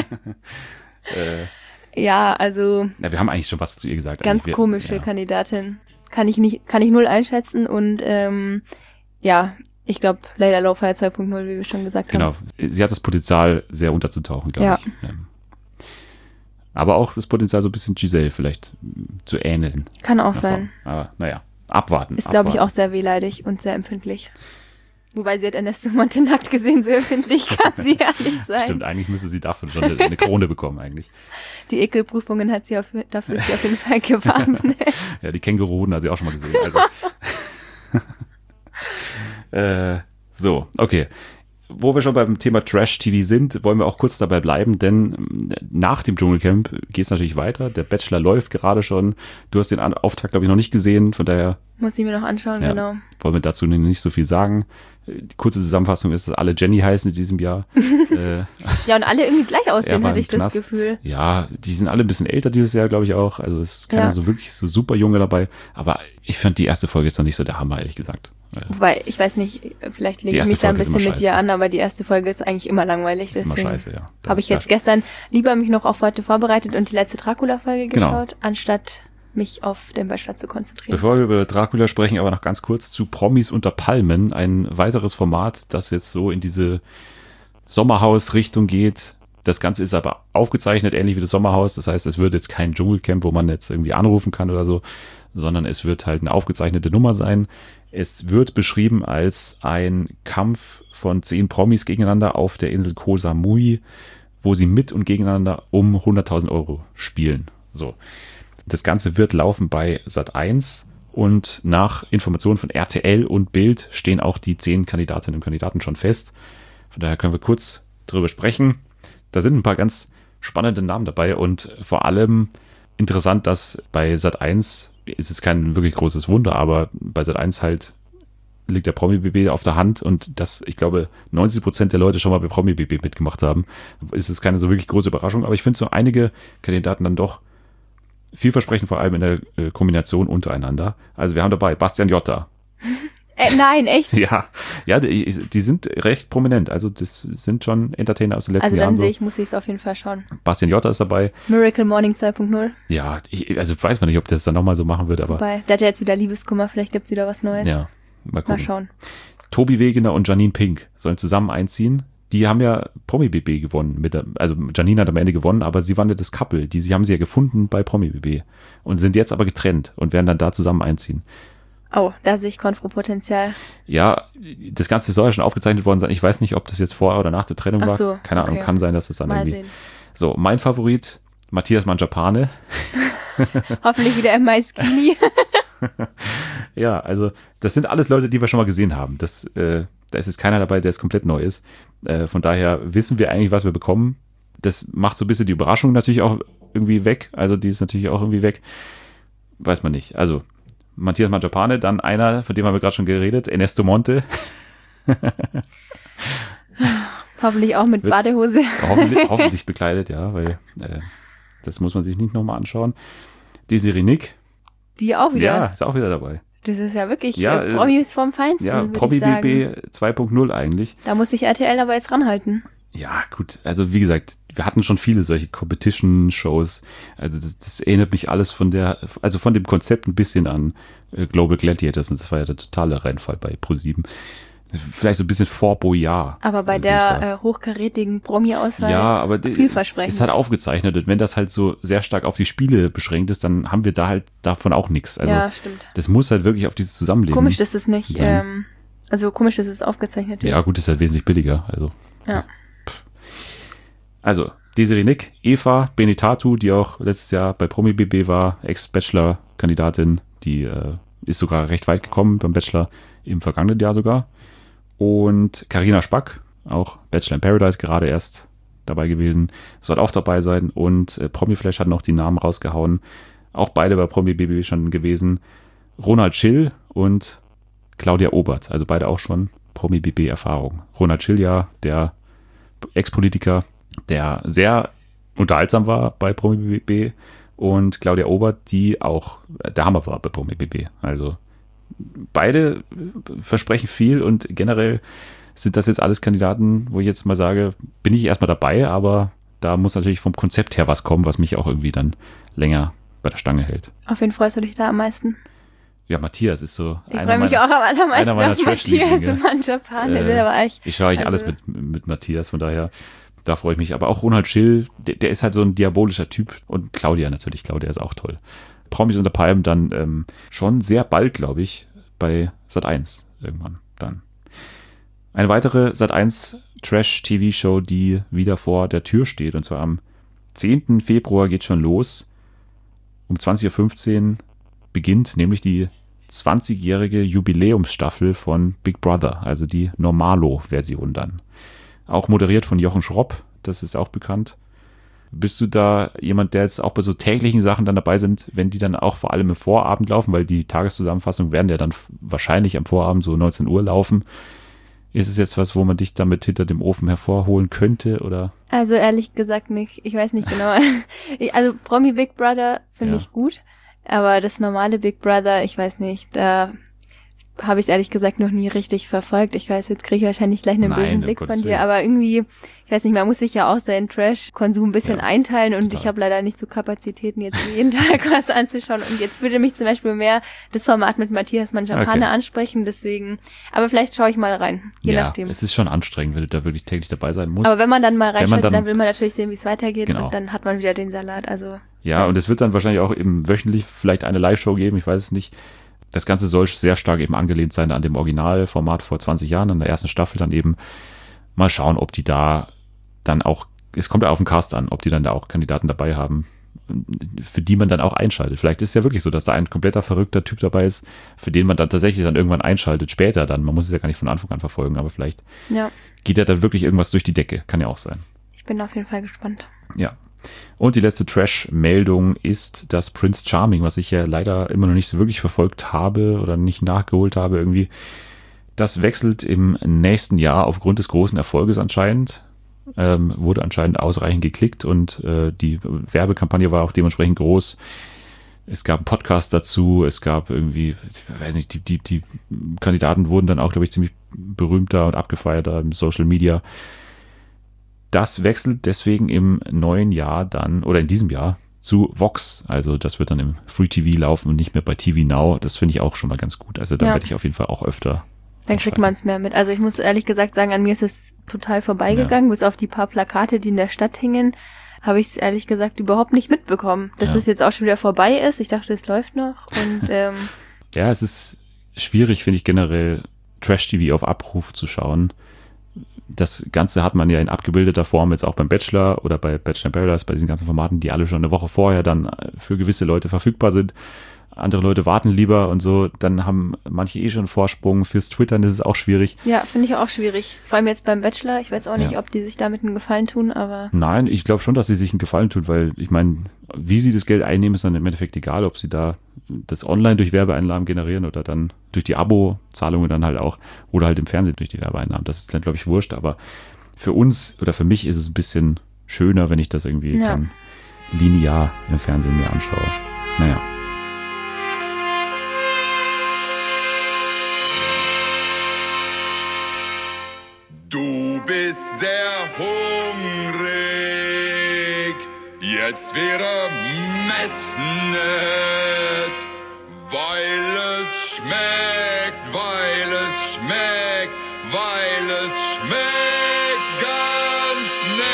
äh, Ja, also Na, wir haben eigentlich schon was zu ihr gesagt. ganz wir, komische ja. Kandidatin. Kann ich nicht, kann ich null einschätzen und ähm, ja, ich glaube, Layla Lowfire zwei Punkt null, wie wir schon gesagt Genau, haben. sie hat das Potenzial, sehr unterzutauchen, glaube Ja. ich. Ähm, Aber auch das Potenzial, so ein bisschen Giselle vielleicht zu ähneln. Kann auch Ja, sein. Aber naja, abwarten. Ist, glaube ich, abwarten. auch sehr wehleidig und sehr empfindlich. Wobei sie hat Ernesto Monte nackt gesehen, so empfindlich kann sie ja nicht sein. Stimmt, eigentlich müsste sie dafür schon eine, eine Krone bekommen eigentlich. Die Ekelprüfungen hat sie auf, dafür ist sie auf jeden Fall gewarnt. Ja, die Känguruhoden hat sie auch schon mal gesehen. Also. äh, so, okay. Wo wir schon beim Thema Trash-T V sind, wollen wir auch kurz dabei bleiben, denn nach dem Dschungelcamp geht es natürlich weiter. Der Bachelor läuft gerade schon. Du hast den Auftakt, glaube ich, noch nicht gesehen, von daher Muss ich mir noch anschauen, ja, genau. wollen wir dazu nicht so viel sagen. Die kurze Zusammenfassung ist, dass alle Jenny heißen in diesem Jahr. äh, Ja, und alle irgendwie gleich aussehen, war hatte im ich das Knast. Gefühl. Ja, die sind alle ein bisschen älter dieses Jahr, glaube ich auch. Also es ist keiner Ja. so wirklich so super Junge dabei. Aber ich fand die erste Folge jetzt noch nicht so der Hammer, ehrlich gesagt. Wobei, ich weiß nicht, vielleicht Die lege ich erste mich da ein Folge ist bisschen immer mit dir scheiße. an, aber die erste Folge ist eigentlich immer langweilig. Ist immer Deswegen scheiße, ja. Da- habe ich jetzt da- gestern lieber mich noch auf heute vorbereitet und die letzte Dracula-Folge Genau. geschaut, anstatt mich auf den Bachelor zu konzentrieren. Bevor wir über Dracula sprechen, aber noch ganz kurz zu Promis unter Palmen. Ein weiteres Format, das jetzt so in diese Sommerhaus-Richtung geht. Das Ganze ist aber aufgezeichnet, ähnlich wie das Sommerhaus. Das heißt, es wird jetzt kein Dschungelcamp, wo man jetzt irgendwie anrufen kann oder so, sondern es wird halt eine aufgezeichnete Nummer sein. Es wird beschrieben als ein Kampf von zehn Promis gegeneinander auf der Insel Koh Samui, wo sie mit und gegeneinander um hunderttausend Euro spielen. So. Das Ganze wird laufen bei Sat eins und nach Informationen von R T L und Bild stehen auch die zehn Kandidatinnen und Kandidaten schon fest. Von daher können wir kurz drüber sprechen. Da sind ein paar ganz spannende Namen dabei und vor allem interessant, dass bei Sat eins ist es kein wirklich großes Wunder, aber bei Sat eins halt liegt der Promi-B B auf der Hand und dass, ich glaube, neunzig Prozent der Leute schon mal bei Promi-B B mitgemacht haben, ist es keine so wirklich große Überraschung, aber ich finde so einige Kandidaten dann doch vielversprechend, vor allem in der äh, Kombination untereinander. Also wir haben dabei Bastian Jotta. Äh, nein, echt? Ja, ja, die, die sind recht prominent. Also das sind schon Entertainer aus den letzten Also dann Jahren. sehe So. ich, muss ich es auf jeden Fall schauen. Bastian Jotta ist dabei. Miracle Morning zwei Punkt null. Ja, ich, also weiß man nicht, ob der das dann nochmal so machen wird, aber Wobei, der hat ja jetzt wieder Liebeskummer, vielleicht gibt's wieder was Neues. ja, mal gucken. Mal schauen. Tobi Wegener und Janine Pink sollen zusammen einziehen. Die haben ja Promi-B B gewonnen. Mit der, also Janine hat am Ende gewonnen, aber sie waren ja das Couple. Die sie haben sie ja gefunden bei Promi-B B und sind jetzt aber getrennt und werden dann da zusammen einziehen. Oh, da sehe ich Konfro-Potenzial. Ja, das Ganze soll ja schon aufgezeichnet worden sein. Ich weiß nicht, ob das jetzt vor oder nach der Trennung Ach war. so, Keine Ahnung, okay. kann sein, dass es dann Mal irgendwie... sehen. So, mein Favorit, Matthias Mangiapane. Hoffentlich wieder im Maiskini. Ja, also das sind alles Leute, die wir schon mal gesehen haben. Das, äh, da ist jetzt keiner dabei, der jetzt komplett neu ist. Äh, von daher wissen wir eigentlich, was wir bekommen. Das macht so ein bisschen die Überraschung natürlich auch irgendwie weg. Also die ist natürlich auch irgendwie weg. Weiß man nicht. Also Matthias Mangiapane, dann einer, von dem haben wir gerade schon geredet, Ernesto Monte. Hoffentlich auch mit Wird's- Badehose. Hoffentlich, hoffentlich bekleidet, ja, weil äh, das muss man sich nicht nochmal anschauen. Desiree Nick, Die auch wieder. ja, ist auch wieder dabei. Das ist ja wirklich Ja, äh, äh, Promis vom Feinsten, Ja, würde ich Promi-B sagen. B zwei Punkt null eigentlich. Da muss sich R T L aber jetzt ranhalten. Ja, gut, also wie gesagt, wir hatten schon viele solche Competition-Shows. Also das, das erinnert mich alles von der, also von dem Konzept ein bisschen an äh, Global Gladiators und das war ja der totale Reinfall bei ProSieben. Vielleicht so ein bisschen vor Boyard. Aber bei sehe ich da. der äh, hochkarätigen Promi-Auswahl Ja, aber die- vielversprechend. ist halt aufgezeichnet und wenn das halt so sehr stark auf die Spiele beschränkt ist, dann haben wir da halt davon auch nichts. Also ja, stimmt. das muss halt wirklich auf dieses Zusammenleben. Komisch, dass es nicht, sein. ähm, also komisch, dass es aufgezeichnet wird. Ja, gut, ist halt wesentlich billiger. Also, Ja. also Desiree Nick, Eva Benitatu, die auch letztes Jahr bei Promi-B B war, Ex-Bachelor-Kandidatin, die äh, ist sogar recht weit gekommen beim Bachelor, im vergangenen Jahr sogar. Und Carina Spack, auch Bachelor in Paradise, gerade erst dabei gewesen, soll auch dabei sein. Und äh, Promiflash hat noch die Namen rausgehauen, auch beide bei Promi-B B schon gewesen. Ronald Schill und Claudia Obert, also beide auch schon Promi-B B-Erfahrung. Ronald Schill ja, der Ex-Politiker, der sehr unterhaltsam war bei Promi-B B und Claudia Obert, die auch der Hammer war bei Promi-B B. Also beide versprechen viel und generell sind das jetzt alles Kandidaten, wo ich jetzt mal sage, bin ich erstmal dabei, aber da muss natürlich vom Konzept her was kommen, was mich auch irgendwie dann länger bei der Stange hält. Auf wen freust du dich da am meisten? Ja, Matthias ist so Ich einer freue mich meiner- auch am allermeisten einer meiner auf Matthias Trash-Lieblinge. und Mangiapane. Äh, Der war echt, Ich schaue eigentlich also- alles mit, mit Matthias, von daher, da freue ich mich. Aber auch Ronald Schill, der, der ist halt so ein diabolischer Typ. Und Claudia natürlich, Claudia ist auch toll. Promis unter Palmen dann ähm, schon sehr bald, glaube ich, bei Sat eins irgendwann dann. Eine weitere Sat eins Trash-T V-Show, die wieder vor der Tür steht. Und zwar am zehnten Februar geht schon los. Um zwanzig Uhr fünfzehn beginnt nämlich die zwanzigjährige Jubiläumsstaffel von Big Brother, also die Normalo-Version dann. Auch moderiert von Jochen Schropp, das ist auch bekannt. Bist du da jemand, der jetzt auch bei so täglichen Sachen dann dabei sind, wenn die dann auch vor allem im Vorabend laufen, weil die Tageszusammenfassungen werden ja dann f- wahrscheinlich am Vorabend so neunzehn Uhr laufen. Ist es jetzt was, wo man dich damit hinter dem Ofen hervorholen könnte, oder? Also ehrlich gesagt nicht. Ich weiß nicht genau. Ich, also Promi Big Brother finde Ja. ich gut, aber das normale Big Brother, ich weiß nicht, da habe ich es ehrlich gesagt noch nie richtig verfolgt. Ich weiß, jetzt kriege ich wahrscheinlich gleich einen Nein, bösen um Blick Gottes von dir, Willen. aber irgendwie, ich weiß nicht, man muss sich ja auch seinen Trash-Konsum ein bisschen Ja, einteilen und total. ich habe leider nicht so Kapazitäten, jetzt jeden Tag was anzuschauen. Und jetzt würde mich zum Beispiel mehr das Format mit Matthias Mangiapane Okay. ansprechen, deswegen, aber vielleicht schaue ich mal rein, je ja, nachdem. es ist schon anstrengend, wenn du da wirklich täglich dabei sein musst. Aber wenn man dann mal Wenn man reinschaltet, dann- dann, will man natürlich sehen, wie es weitergeht Genau. und dann hat man wieder den Salat. Also Ja, und es wird dann wahrscheinlich auch eben wöchentlich vielleicht eine Live-Show geben, ich weiß es nicht. Das Ganze soll sehr stark eben angelehnt sein an dem Originalformat vor zwanzig Jahren, an der ersten Staffel dann eben. Mal schauen, ob die da dann auch, es kommt ja auf den Cast an, ob die dann da auch Kandidaten dabei haben, für die man dann auch einschaltet. Vielleicht ist es ja wirklich so, dass da ein kompletter verrückter Typ dabei ist, für den man dann tatsächlich dann irgendwann einschaltet, später dann. Man muss es ja gar nicht von Anfang an verfolgen, aber vielleicht ja, geht ja dann wirklich irgendwas durch die Decke. Kann ja auch sein. ich bin auf jeden Fall gespannt. Ja. Und die letzte Trash-Meldung ist das Prince Charming, was ich ja leider immer noch nicht so wirklich verfolgt habe oder nicht nachgeholt habe irgendwie. Das wechselt im nächsten Jahr aufgrund des großen Erfolges anscheinend. Ähm, wurde anscheinend ausreichend geklickt und äh, die Werbekampagne war auch dementsprechend groß. Es gab einen Podcast dazu, es gab irgendwie, ich weiß nicht, die, die, die Kandidaten wurden dann auch, glaube ich, ziemlich berühmter und abgefeierter im Social Media. Das wechselt deswegen im neuen Jahr dann, oder in diesem Jahr, zu Vox. Also das wird dann im Free T V laufen und nicht mehr bei T V Now. Das finde ich auch schon mal ganz gut. Also da Ja. werde ich auf jeden Fall auch öfter. Dann kriegt man es mehr mit. Also ich muss ehrlich gesagt sagen, an mir ist es total vorbeigegangen, bis auf die paar Plakate, die in der Stadt hingen, habe ich es ehrlich gesagt überhaupt nicht mitbekommen. Dass Ja. das jetzt auch schon wieder vorbei ist. Ich dachte, es läuft noch. Und ähm, Ja, es ist schwierig, finde ich, generell Trash-T V auf Abruf zu schauen. Das Ganze hat man ja in abgebildeter Form jetzt auch beim Bachelor oder bei Bachelor in Paradise, bei diesen ganzen Formaten, die alle schon eine Woche vorher dann für gewisse Leute verfügbar sind. Andere Leute warten lieber und so, dann haben manche eh schon einen Vorsprung. Fürs Twittern ist es auch schwierig. ja, finde ich auch schwierig. Vor allem jetzt beim Bachelor. Ich weiß auch nicht, Ja. ob die sich damit einen Gefallen tun, aber Nein, ich glaube schon, dass sie sich einen Gefallen tut, weil ich meine, wie sie das Geld einnehmen, ist dann im Endeffekt egal, ob sie da das online durch Werbeeinnahmen generieren oder dann durch die Abo-Zahlungen dann halt auch oder halt im Fernsehen durch die Werbeeinnahmen. Das ist dann, glaube ich, wurscht, aber für uns oder für mich ist es ein bisschen schöner, wenn ich das irgendwie Ja. dann linear im Fernsehen mir anschaue. Naja. Du bist sehr hungrig, jetzt wäre Mettnet, weil es schmeckt, weil es schmeckt, weil es schmeckt ganz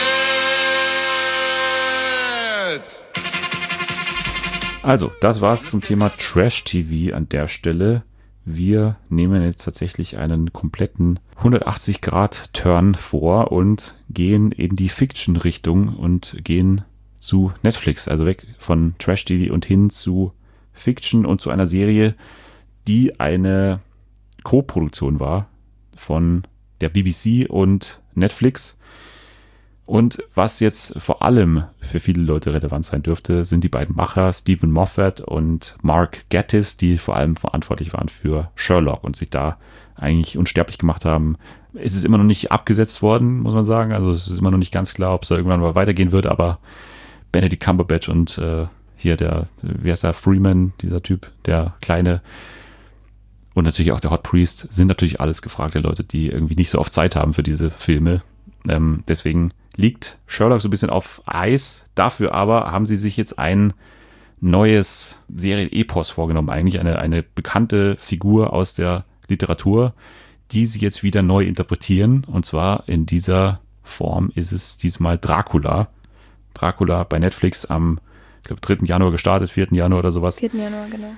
nett. Also, das war's zum Thema Trash-T V an der Stelle. Wir nehmen jetzt tatsächlich einen kompletten hundertachtzig Grad Turn vor und gehen in die Fiction-Richtung und gehen zu Netflix, also weg von Trash-T V und hin zu Fiction und zu einer Serie, die eine Co-Produktion war von der B B C und Netflix. Und was jetzt vor allem für viele Leute relevant sein dürfte, sind die beiden Macher Stephen Moffat und Mark Gatiss, die vor allem verantwortlich waren für Sherlock und sich da eigentlich unsterblich gemacht haben. Es ist immer noch nicht abgesetzt worden, muss man sagen. Also es ist immer noch nicht ganz klar, ob es da irgendwann mal weitergehen wird, aber Benedict Cumberbatch und äh, hier der, wie heißt der, Freeman, dieser Typ, der Kleine, und natürlich auch der Hot Priest, sind natürlich alles gefragte Leute, die irgendwie nicht so oft Zeit haben für diese Filme. Ähm, deswegen liegt Sherlock so ein bisschen auf Eis. Dafür aber haben sie sich jetzt ein neues Serien-Epos vorgenommen. Eigentlich eine, eine bekannte Figur aus der Literatur, die sie jetzt wieder neu interpretieren. Und zwar in dieser Form ist es diesmal Dracula. Dracula bei Netflix am, ich glaube, dritten Januar gestartet, vierten Januar oder sowas. vierten Januar, genau.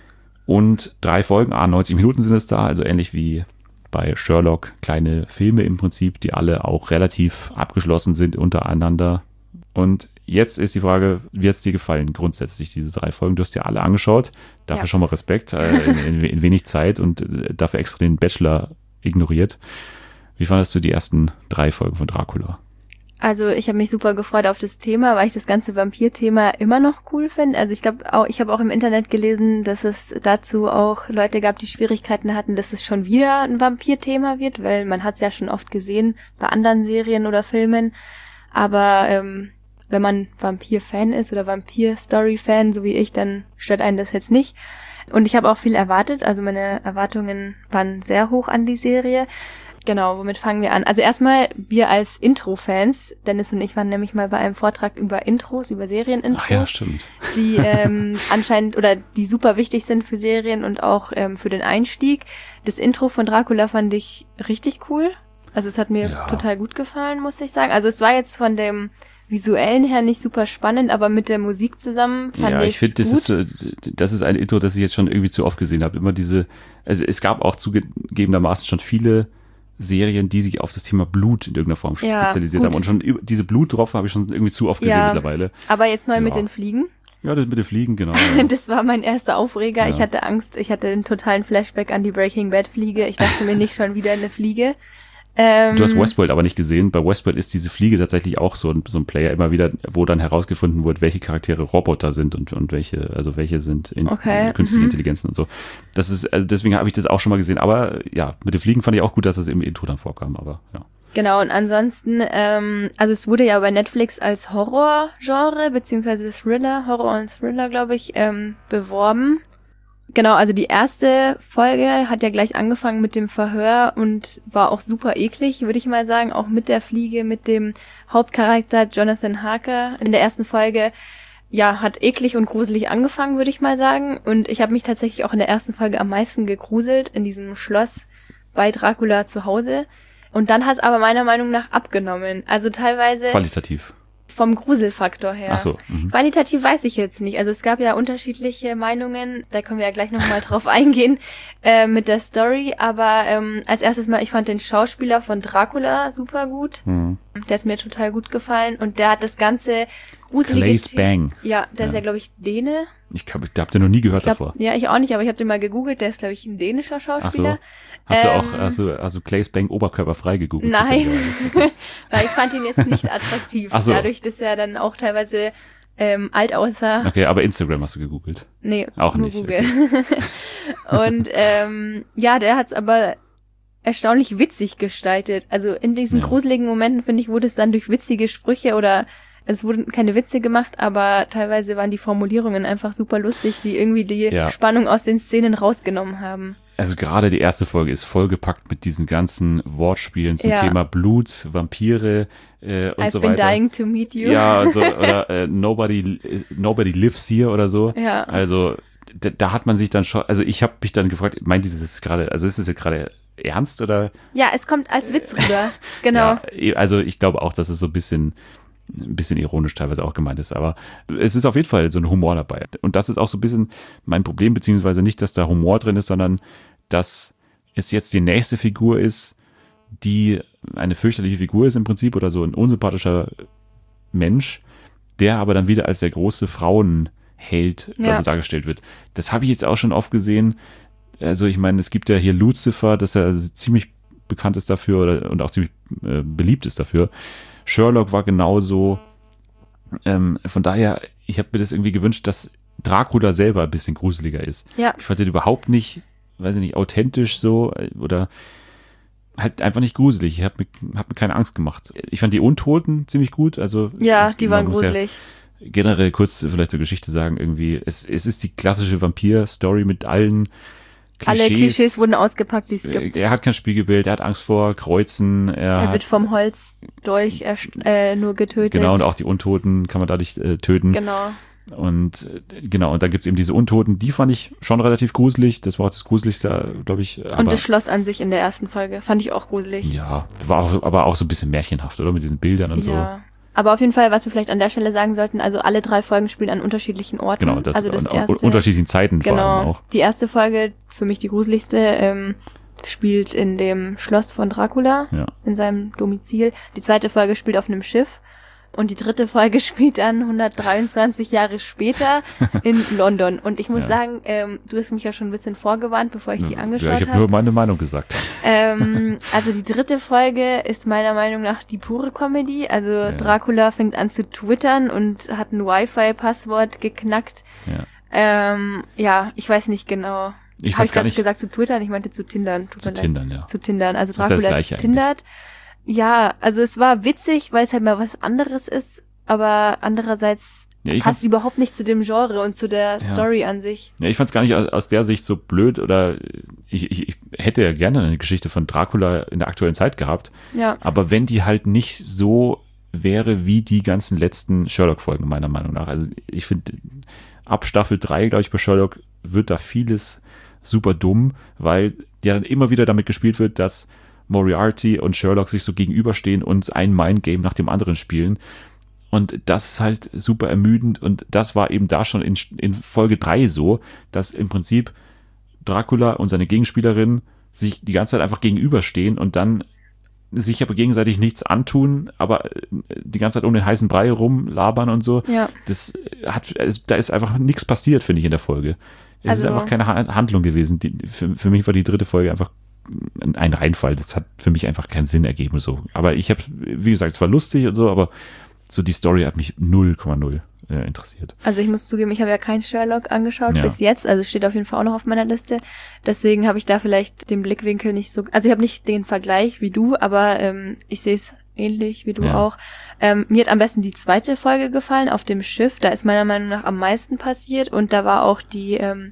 Und drei Folgen, ah, neunzig Minuten sind es da, also ähnlich wie bei Sherlock, kleine Filme im Prinzip, die alle auch relativ abgeschlossen sind untereinander. Und jetzt ist die Frage, wie hat es dir gefallen grundsätzlich, diese drei Folgen? Du hast dir alle angeschaut, dafür Ja. schon mal Respekt, äh, in, in, in wenig Zeit und äh, dafür extra den Bachelor ignoriert. Wie fandest du die ersten drei Folgen von Dracula? Also ich habe mich super gefreut auf das Thema, weil ich das ganze Vampir-Thema immer noch cool finde. Also ich glaube, auch ich habe auch im Internet gelesen, dass es dazu auch Leute gab, die Schwierigkeiten hatten, dass es schon wieder ein Vampir-Thema wird, weil man hat es ja schon oft gesehen bei anderen Serien oder Filmen. Aber ähm, wenn man Vampir-Fan ist oder Vampir-Story-Fan, so wie ich, dann stört einen das jetzt nicht. Und ich habe auch viel erwartet, also meine Erwartungen waren sehr hoch an die Serie. Genau, womit fangen wir an? Also erstmal, wir als Intro-Fans, Dennis und ich waren nämlich mal bei einem Vortrag über Intros, über Serienintros, Ach ja, stimmt. die ähm, anscheinend oder die super wichtig sind für Serien und auch ähm, für den Einstieg. Das Intro von Dracula fand ich richtig cool. Also es hat mir Ja. total gut gefallen, muss ich sagen. Also es war jetzt von dem Visuellen her nicht super spannend, aber mit der Musik zusammen fand ja, ich ich finde, das ist, äh, das ist ein Intro, das ich jetzt schon irgendwie zu oft gesehen habe. Immer diese, also es gab auch zugegebenermaßen schon viele Serien, die sich auf das Thema Blut in irgendeiner Form Ja, spezialisiert gut. haben. Und schon über, diese Bluttropfen habe ich schon irgendwie zu oft gesehen Ja. mittlerweile. Aber jetzt neu mit Ja. den Fliegen. Ja, das mit den Fliegen, genau. Ja. Das war mein erster Aufreger. Ja. Ich hatte Angst, ich hatte einen totalen Flashback an die Breaking Bad Fliege. Ich dachte mir nicht schon wieder eine Fliege. Ähm, Du hast Westworld aber nicht gesehen. Bei Westworld ist diese Fliege tatsächlich auch so ein, so ein Player immer wieder, wo dann herausgefunden wird, welche Charaktere Roboter sind und, und welche, also welche sind in, Okay, künstliche mhm. Intelligenzen und so. Das ist, also deswegen habe ich das auch schon mal gesehen. Aber ja, mit den Fliegen fand ich auch gut, dass es im Intro dann vorkam, aber ja. Genau, und ansonsten, ähm, also es wurde ja bei Netflix als Horror-Genre, beziehungsweise Thriller, Horror und Thriller, glaube ich, ähm, beworben. Genau, also die erste Folge hat ja gleich angefangen mit dem Verhör und war auch super eklig, würde ich mal sagen, auch mit der Fliege, mit dem Hauptcharakter Jonathan Harker in der ersten Folge. Ja, hat eklig und gruselig angefangen, würde ich mal sagen. Und ich habe mich tatsächlich auch in der ersten Folge am meisten gegruselt in diesem Schloss bei Dracula zu Hause. Und dann hat es aber meiner Meinung nach abgenommen. Also teilweise Qualitativ. vom Gruselfaktor her. Ach so. Mhm. Qualitativ weiß ich jetzt nicht. Also es gab ja unterschiedliche Meinungen, da können wir ja gleich nochmal drauf eingehen, äh, mit der Story. Aber ähm, als erstes mal, ich fand den Schauspieler von Dracula super gut. Mhm. Der hat mir total gut gefallen. Und der hat das ganze gruselige... Claes Bang. Ja, der Ja. ist ja, glaube ich, Däne. Ich glaube, ich habe den noch nie gehört Ich glaub, davor. ja, ich auch nicht, aber ich habe den mal gegoogelt. Der ist, glaube ich, ein dänischer Ach Schauspieler. so. Hast du Ähm, auch, also, also Claes Bang oberkörperfrei gegoogelt? Nein, zufälligerweise? weil ich fand ihn jetzt nicht attraktiv. Ach so. Dadurch, dass er dann auch teilweise ähm, alt aussah. Okay, aber Instagram hast du gegoogelt. Nee, Auch nur nicht, Google. Und ähm, ja, der hat's aber erstaunlich witzig gestaltet. Also in diesen Ja. gruseligen Momenten, finde ich, wurde es dann durch witzige Sprüche oder es wurden keine Witze gemacht, aber teilweise waren die Formulierungen einfach super lustig, die irgendwie die Ja. Spannung aus den Szenen rausgenommen haben. Also gerade die erste Folge ist vollgepackt mit diesen ganzen Wortspielen zum Ja. Thema Blut, Vampire äh, und I've so been weiter. dying to meet you. Ja, also, oder äh, nobody, nobody lives here oder so. Ja. Also da, da hat man sich dann schon, also ich habe mich dann gefragt, meint dieses jetzt gerade, also ist das jetzt gerade ernst oder? Ja, es kommt als Witz rüber. Genau. Ja, also ich glaube auch, dass es so ein bisschen, ein bisschen ironisch teilweise auch gemeint ist, aber es ist auf jeden Fall so ein Humor dabei. Und das ist auch so ein bisschen mein Problem, beziehungsweise nicht, dass da Humor drin ist, sondern dass es jetzt die nächste Figur ist, die eine fürchterliche Figur ist im Prinzip oder so ein unsympathischer Mensch, der aber dann wieder als der große Frauenheld Ja. also dargestellt wird. Das habe ich jetzt auch schon oft gesehen. Also ich meine, es gibt ja hier Lucifer, dass er ziemlich bekannt ist dafür oder, und auch ziemlich äh, beliebt ist dafür. Sherlock war genauso. Ähm, von daher, ich habe mir das irgendwie gewünscht, dass Dracula selber ein bisschen gruseliger ist. Ja. Ich fand den überhaupt nicht, weiß ich nicht, authentisch so äh, oder halt einfach nicht gruselig. Ich habe mir, hab mir keine Angst gemacht. Ich fand die Untoten ziemlich gut. Also Ja, es- die man waren muss ja gruselig. generell kurz vielleicht zur Geschichte sagen, irgendwie, es, es ist die klassische Vampir-Story mit allen Klischees. Alle Klischees wurden ausgepackt, die es gibt. Er hat kein Spiegelbild, er hat Angst vor Kreuzen, er, Er hat, wird vom Holzdolch erst- äh, nur getötet. genau, und auch die Untoten kann man dadurch äh, töten. Genau. Und äh, genau, und da gibt's eben diese Untoten, die fand ich schon relativ gruselig. Das war auch das Gruseligste, glaube ich. Und Aber, das Schloss an sich in der ersten Folge fand ich auch gruselig. ja, war auch, aber auch so ein bisschen märchenhaft, oder? Mit diesen Bildern und Ja. Aber auf jeden Fall, was wir vielleicht an der Stelle sagen sollten, also alle drei Folgen spielen an unterschiedlichen so. Orten. Genau, das, also das und auch erste, unterschiedlichen Zeiten vor allem genau, auch. die erste Folge, für mich die gruseligste, ähm, spielt in dem Schloss von Dracula, Ja. in seinem Domizil. Die zweite Folge spielt auf einem Schiff. Und die dritte Folge spielt dann hundertdreiundzwanzig Jahre später in London. Und ich muss Ja. sagen, ähm, du hast mich ja schon ein bisschen vorgewarnt, bevor ich die angeschaut Ja, ich habe habe. nur meine Meinung gesagt. Ähm, also die dritte Folge ist meiner Meinung nach die pure Comedy. Also Dracula fängt an zu twittern und hat ein Wi-Fi-Passwort geknackt. Ja. Ähm, ja, ich weiß nicht genau. Ich Habe weiß ich gar gerade nicht. gesagt zu twittern? Ich meinte zu tindern. Tut Zu mir leid. Tindern, ja. Zu tindern. Also Das ist ja das Dracula Gleiche eigentlich. tindert. Ja, also es war witzig, weil es halt mal was anderes ist. Aber andererseits Ja, ich passt fand's- überhaupt nicht zu dem Genre und zu der Ja. Story an sich. Ja, ich fand es gar nicht aus, aus der Sicht so blöd oder ich, ich, ich hätte ja gerne eine Geschichte von Dracula in der aktuellen Zeit gehabt. Ja. Aber wenn die halt nicht so wäre wie die ganzen letzten Sherlock-Folgen, meiner Meinung nach. Also ich finde, ab Staffel drei, glaube ich, bei Sherlock wird da vieles super dumm, weil ja dann immer wieder damit gespielt wird, dass Moriarty und Sherlock sich so gegenüberstehen und ein Mindgame nach dem anderen spielen. Und das ist halt super ermüdend und das war eben da schon in, in Folge drei so, dass im Prinzip Dracula und seine Gegenspielerin sich die ganze Zeit einfach gegenüberstehen und dann sich aber gegenseitig nichts antun, aber die ganze Zeit um den heißen Brei rumlabern und so. Ja. Das hat, da ist einfach nichts passiert, finde ich, in der Folge. Es Also- ist einfach keine Ha- Handlung gewesen. Die, für, für mich war die dritte Folge einfach ein Reinfall. Das hat für mich einfach keinen Sinn ergeben. So. Aber ich habe, wie gesagt, es war lustig und so, aber so die Story hat mich null Komma null äh, interessiert. Also ich muss zugeben, ich habe ja keinen Sherlock angeschaut Ja. bis jetzt, also steht auf jeden Fall auch noch auf meiner Liste. Deswegen habe ich da vielleicht den Blickwinkel nicht so, also ich habe nicht den Vergleich wie du, aber ähm, ich sehe es ähnlich wie du Ja. auch. Ähm, mir hat am besten die zweite Folge gefallen, auf dem Schiff, da ist meiner Meinung nach am meisten passiert und da war auch die ähm,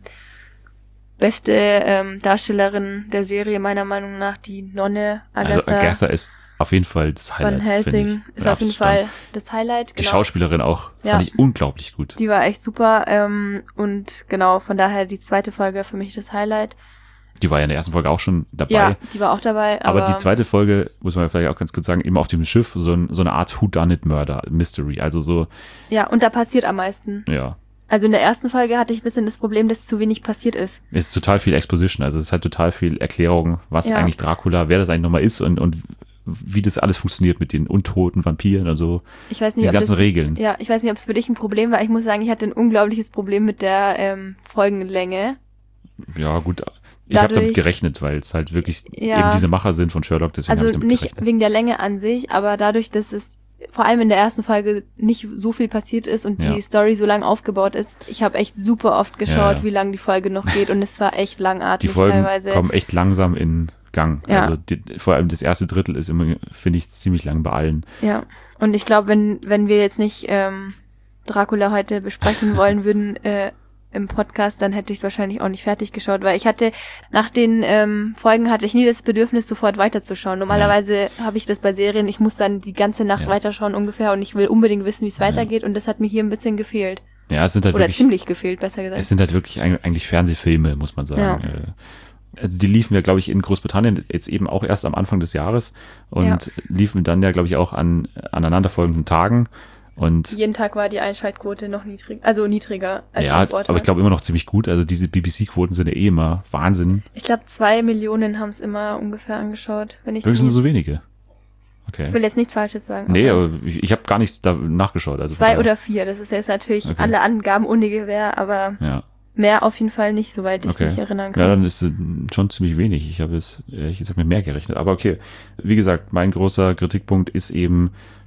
beste ähm, Darstellerin der Serie meiner Meinung nach die Nonne Agatha, Also Agatha ist auf jeden Fall das Highlight, Van Helsing, finde ich. ist Ja, auf jeden Abstand. Fall das Highlight. Die Genau. Schauspielerin auch, Ja. fand ich unglaublich gut. Die war echt super ähm, und genau, von daher die zweite Folge für mich das Highlight. Die war ja in der ersten Folge auch schon dabei. Ja, die war auch dabei. Aber, Aber die zweite Folge, muss man vielleicht auch ganz kurz sagen, eben auf dem Schiff, so, ein, so eine Art Whodunit-Murder, Mystery. Also so, Ja, und da passiert am meisten. ja, Also in der ersten Folge hatte ich ein bisschen das Problem, dass zu wenig passiert ist. es ist total viel Exposition. Also es ist halt total viel Erklärung, was Ja. eigentlich Dracula, wer das eigentlich nochmal ist und, und wie das alles funktioniert mit den untoten Vampiren und so. Ich weiß nicht, Die ob ganzen das, Regeln. Ja, ich weiß nicht, ob es für dich ein Problem war. Ich muss sagen, ich hatte ein unglaubliches Problem mit der ähm, Folgenlänge. Ja, gut. Ich habe damit Dadurch- gerechnet, weil es halt wirklich Ja. eben diese Macher sind von Sherlock, deswegen Also habe ich damit nicht gerechnet. wegen der Länge an sich, aber dadurch, dass es vor allem in der ersten Folge nicht so viel passiert ist und Ja. die Story so lang aufgebaut ist. Ich habe echt super oft geschaut, Ja, ja. wie lang die Folge noch geht und es war echt Die langatmig Folgen teilweise. kommen echt langsam in Gang. Ja. Also die, vor allem das erste Drittel ist immer, finde ich, ziemlich lang bei allen. Ja, und ich glaube, wenn wenn wir jetzt nicht ähm, Dracula heute besprechen wollen würden äh, im Podcast, dann hätte ich es wahrscheinlich auch nicht fertig geschaut, weil ich hatte, nach den ähm, Folgen hatte ich nie das Bedürfnis, sofort weiterzuschauen. Normalerweise habe ich das bei Serien, ich muss dann die ganze Nacht Ja. weiterschauen ungefähr und ich will unbedingt wissen, wie es Ja. weitergeht und das hat mir hier ein bisschen gefehlt. Ja, es sind halt Oder wirklich, ziemlich gefehlt, besser gesagt. es sind halt wirklich eig- eigentlich Fernsehfilme, muss man sagen. Ja. Äh, Also die liefen ja, glaube ich, in Großbritannien jetzt eben auch erst am Anfang des Jahres und Ja. liefen dann ja, glaube ich, auch an aneinanderfolgenden Tagen. Und Jeden Tag war die Einschaltquote noch niedrig, also niedriger als ja, am Vortag. aber ich glaube immer noch ziemlich gut. Also diese B B C-Quoten sind ja eh immer Wahnsinn. Ich glaube, zwei Millionen haben es immer ungefähr angeschaut, wenn ich Wirklich sind jetzt- so wenige. Okay. Ich will jetzt nichts Falsches sagen. Nee, aber ich, ich habe gar nicht da nachgeschaut. Also Zwei von oder vier, das ist jetzt natürlich Okay. alle Angaben ohne Gewähr, aber daher- Ja, mehr auf jeden Fall nicht, soweit ich okay. mich erinnern Ja, kann. dann ist es schon ziemlich wenig. Ich habe es, ehrlich gesagt, mit mehr gerechnet. Aber okay, wie gesagt, mein großer Kritikpunkt ist eben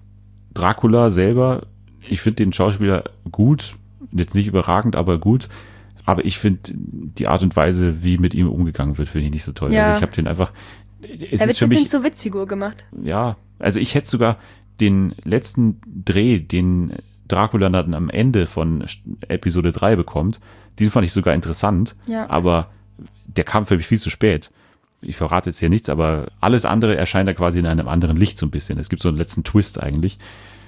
Dracula selber. Ich finde den Schauspieler gut, jetzt nicht überragend, aber gut. Aber ich finde die Art und Weise, wie mit ihm umgegangen wird, finde ich nicht so toll. Ja. Also ich habe den einfach, es er wird ist ein für bisschen mich, zur Witzfigur gemacht. ja, also ich hätte sogar den letzten Dreh, den Dracula dann am Ende von Episode drei bekommt, den fand ich sogar interessant, Ja. aber der kam für mich viel zu spät. Ich verrate jetzt hier nichts, aber alles andere erscheint da quasi in einem anderen Licht so ein bisschen. Es gibt so einen letzten Twist eigentlich.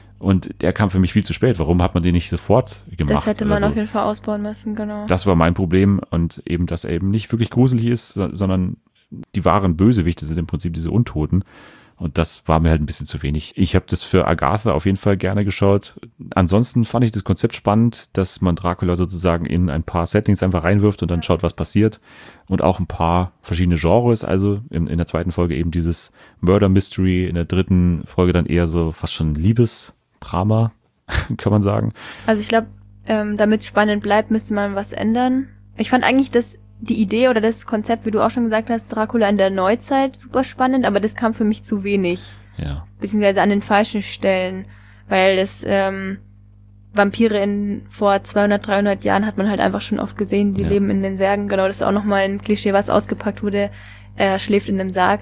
Und der kam für mich viel zu spät. Warum hat man den nicht sofort gemacht? Das hätte man Also, auf jeden Fall ausbauen müssen, genau. das war mein Problem und eben, dass er eben nicht wirklich gruselig ist, so- sondern die wahren Bösewichte sind im Prinzip diese Untoten. Und das war mir halt ein bisschen zu wenig. Ich habe das für Agatha auf jeden Fall gerne geschaut. Ansonsten fand ich das Konzept spannend, dass man Dracula sozusagen in ein paar Settings einfach reinwirft und dann schaut, was passiert. Und auch ein paar verschiedene Genres. Also in, in der zweiten Folge eben dieses Murder Mystery, in der dritten Folge dann eher so fast schon Liebesdrama, kann man sagen. Also ich glaube, ähm, damit es spannend bleibt, müsste man was ändern. Ich fand eigentlich das die Idee oder das Konzept, wie du auch schon gesagt hast, Dracula in der Neuzeit super spannend, aber das kam für mich zu wenig. Ja. Beziehungsweise an den falschen Stellen, weil das ähm, Vampire in vor zweihundert, dreihundert Jahren hat man halt einfach schon oft gesehen, die Ja. leben in den Särgen. Genau, das ist auch nochmal ein Klischee, was ausgepackt wurde. Er schläft in einem Sarg.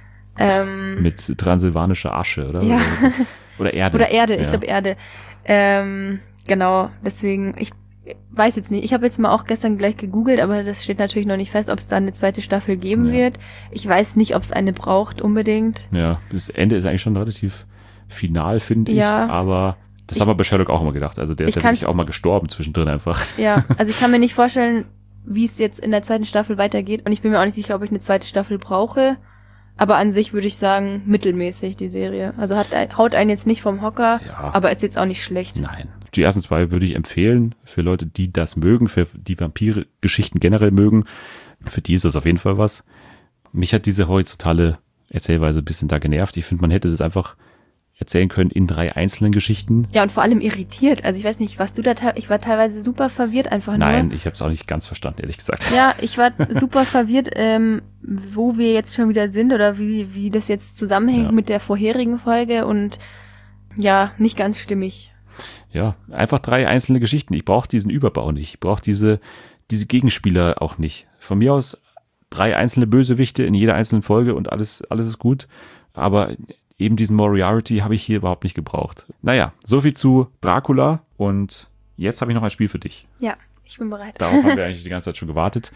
Ähm, Mit transsilvanischer Asche, oder? Ja. Oder, oder Erde. Oder Erde, ich Ja. glaube Erde. Ähm, genau, deswegen, ich weiß jetzt nicht. Ich habe jetzt mal auch gestern gleich gegoogelt, aber das steht natürlich noch nicht fest, ob es da eine zweite Staffel geben Ja. wird. Ich weiß nicht, ob es eine braucht unbedingt. Ja, das Ende ist eigentlich schon relativ final, finde ich. Ja. Aber das Ich- haben wir bei Sherlock auch immer gedacht. Also der ist Ich ja wirklich kann's- auch mal gestorben zwischendrin einfach. Ja, also ich kann mir nicht vorstellen, wie es jetzt in der zweiten Staffel weitergeht. Und ich bin mir auch nicht sicher, ob ich eine zweite Staffel brauche. Aber an sich würde ich sagen, mittelmäßig die Serie. Also hat, ein- haut einen jetzt nicht vom Hocker, Ja. aber ist jetzt auch nicht schlecht. Nein. Die ersten zwei würde ich empfehlen für Leute, die das mögen, für die Vampire-Geschichten generell mögen. Für die ist das auf jeden Fall was. Mich hat diese horizontale Erzählweise ein bisschen da genervt. Ich finde, man hätte das einfach erzählen können in drei einzelnen Geschichten. Ja, und vor allem irritiert. Also ich weiß nicht, was du da, te- ich war teilweise super verwirrt einfach Nein, nur. ich habe es auch nicht ganz verstanden, ehrlich gesagt. Ja, ich war super verwirrt, ähm, wo wir jetzt schon wieder sind oder wie, wie das jetzt zusammenhängt Ja. mit der vorherigen Folge und ja, nicht ganz stimmig. ja, einfach drei einzelne Geschichten. Ich brauche diesen Überbau nicht. Ich brauche diese, diese Gegenspieler auch nicht. Von mir aus drei einzelne Bösewichte in jeder einzelnen Folge und alles, alles ist gut. Aber eben diesen Moriarty habe ich hier überhaupt nicht gebraucht. Naja, soviel zu Dracula und jetzt habe ich noch ein Spiel für dich. Ja, ich bin bereit. Darauf haben wir eigentlich die ganze Zeit schon gewartet.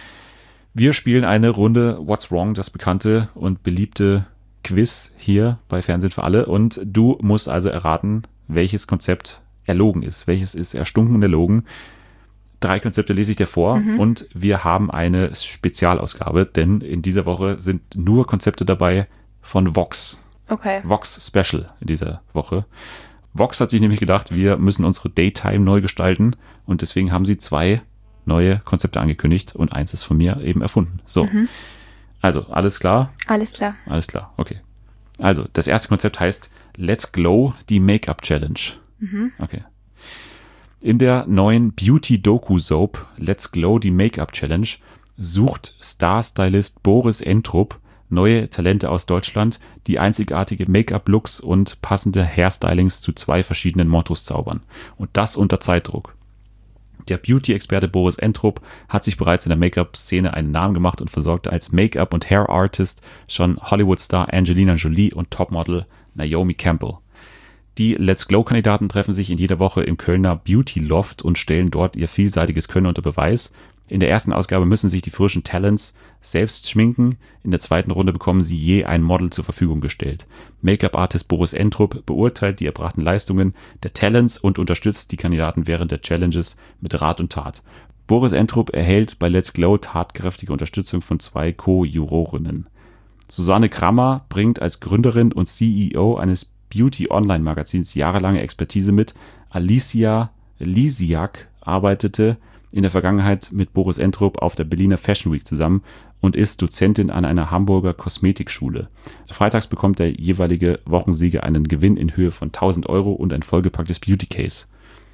Wir spielen eine Runde What's Wrong, das bekannte und beliebte Quiz hier bei Fernsehen für alle. Und du musst also erraten, welches Konzept erlogen ist. Welches ist erstunken und erlogen. Drei Konzepte lese ich dir vor mhm. und wir haben eine Spezialausgabe, denn in dieser Woche sind nur Konzepte dabei von Vox. Okay. Vox Special in dieser Woche. Vox hat sich nämlich gedacht, wir müssen unsere Daytime neu gestalten und deswegen haben sie zwei neue Konzepte angekündigt und eins ist von mir eben erfunden. So, mhm. also alles klar? Alles klar. Alles klar, okay. Also das erste Konzept heißt Let's Glow, die Make-up Challenge. Mhm. Okay. In der neuen Beauty-Doku-Soap Let's Glow, die Make-up Challenge sucht Star-Stylist Boris Entrup neue Talente aus Deutschland, die einzigartige Make-up-Looks und passende Hairstylings zu zwei verschiedenen Mottos zaubern. Und das unter Zeitdruck. Der Beauty-Experte Boris Entrup hat sich bereits in der Make-up-Szene einen Namen gemacht und versorgte als Make-up- und Hair-Artist schon Hollywood-Star Angelina Jolie und Topmodel Naomi Campbell. Die Let's Glow-Kandidaten treffen sich in jeder Woche im Kölner Beauty Loft und stellen dort ihr vielseitiges Können unter Beweis. In der ersten Ausgabe müssen sich die frischen Talents selbst schminken. In der zweiten Runde bekommen sie je ein Model zur Verfügung gestellt. Make-up-Artist Boris Entrup beurteilt die erbrachten Leistungen der Talents und unterstützt die Kandidaten während der Challenges mit Rat und Tat. Boris Entrup erhält bei Let's Glow tatkräftige Unterstützung von zwei Co-Jurorinnen. Susanne Krammer bringt als Gründerin und C E O eines Beauty-Online-Magazins jahrelange Expertise mit. Alicia Lisiak arbeitete in der Vergangenheit mit Boris Entrup auf der Berliner Fashion Week zusammen und ist Dozentin an einer Hamburger Kosmetikschule. Freitags bekommt der jeweilige Wochensieger einen Gewinn in Höhe von tausend Euro und ein vollgepacktes Beauty Case.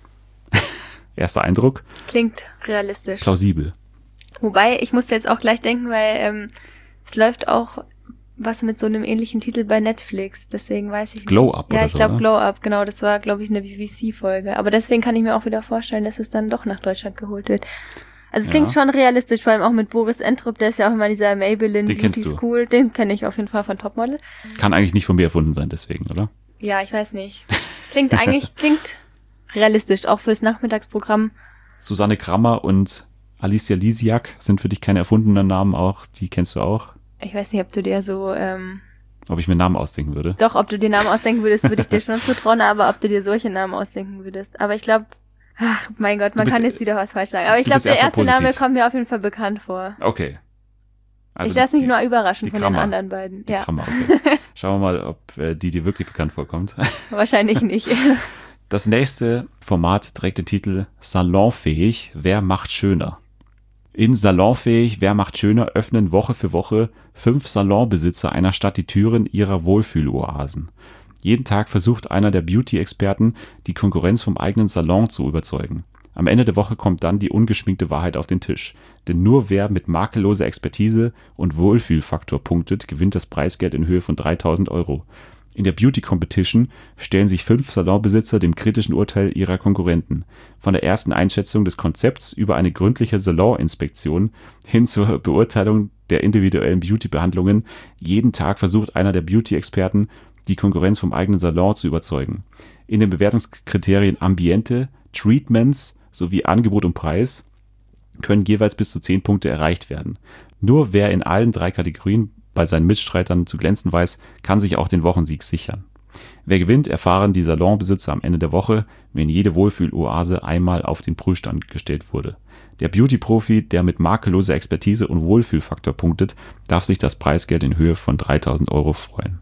Erster Eindruck? Klingt realistisch. Plausibel. Wobei, ich musste jetzt auch gleich denken, weil ähm, es läuft auch was mit so einem ähnlichen Titel bei Netflix, deswegen weiß ich nicht. Glow Up ja, oder ich so, glaube ne? Glow Up, genau, das war, glaube ich, eine B B C-Folge. Aber deswegen kann ich mir auch wieder vorstellen, dass es dann doch nach Deutschland geholt wird. Also es klingt Ja. schon realistisch, vor allem auch mit Boris Entrup, der ist ja auch immer dieser Maybelline Den kennst Beauty du. School, den kenne ich auf jeden Fall von Topmodel. Kann eigentlich nicht von mir erfunden sein, deswegen, oder? Ja, ich weiß nicht. Klingt eigentlich, klingt realistisch, auch fürs Nachmittagsprogramm. Susanne Krammer und Alicia Lisiak sind für dich keine erfundenen Namen auch, die kennst du auch. Ich weiß nicht, ob du dir so, ähm, Ob ich mir Namen ausdenken würde. doch, ob du dir Namen ausdenken würdest, würde ich dir schon zutrauen, aber ob du dir solche Namen ausdenken würdest. Aber ich glaube, ach, mein Gott, man bist- kann jetzt wieder was falsch sagen. Aber ich du glaube, bist der erstmal erste Name positiv. kommt mir auf jeden Fall bekannt vor. Okay. Also ich lasse mich die- nur überraschen die von Krammer. den anderen beiden. Die Ja, Krammer, okay. Schauen wir mal, ob äh, die dir wirklich bekannt vorkommt. wahrscheinlich nicht. Das nächste Format trägt den Titel Salonfähig, wer macht schöner? In Salonfähig, wer macht schöner öffnen Woche für Woche fünf Salonbesitzer einer Stadt die Türen ihrer Wohlfühloasen. Jeden Tag versucht einer der Beauty-Experten, die Konkurrenz vom eigenen Salon zu überzeugen. Am Ende der Woche kommt dann die ungeschminkte Wahrheit auf den Tisch. Denn nur wer mit makelloser Expertise und Wohlfühlfaktor punktet, gewinnt das Preisgeld in Höhe von dreitausend Euro. In der Beauty Competition stellen sich fünf Salonbesitzer dem kritischen Urteil ihrer Konkurrenten. Von der ersten Einschätzung des Konzepts über eine gründliche Saloninspektion hin zur Beurteilung der individuellen Beauty-Behandlungen. Jeden Tag versucht einer der Beauty-Experten, die Konkurrenz vom eigenen Salon zu überzeugen. In den Bewertungskriterien Ambiente, Treatments sowie Angebot und Preis können jeweils bis zu zehn Punkte erreicht werden. Nur wer in allen drei Kategorien bei seinen Mitstreitern zu glänzen weiß, kann sich auch den Wochensieg sichern. Wer gewinnt, erfahren die Salonbesitzer am Ende der Woche, wenn jede Wohlfühloase einmal auf den Prüfstand gestellt wurde. Der Beauty-Profi, der mit makelloser Expertise und Wohlfühlfaktor punktet, darf sich das Preisgeld in Höhe von dreitausend Euro freuen.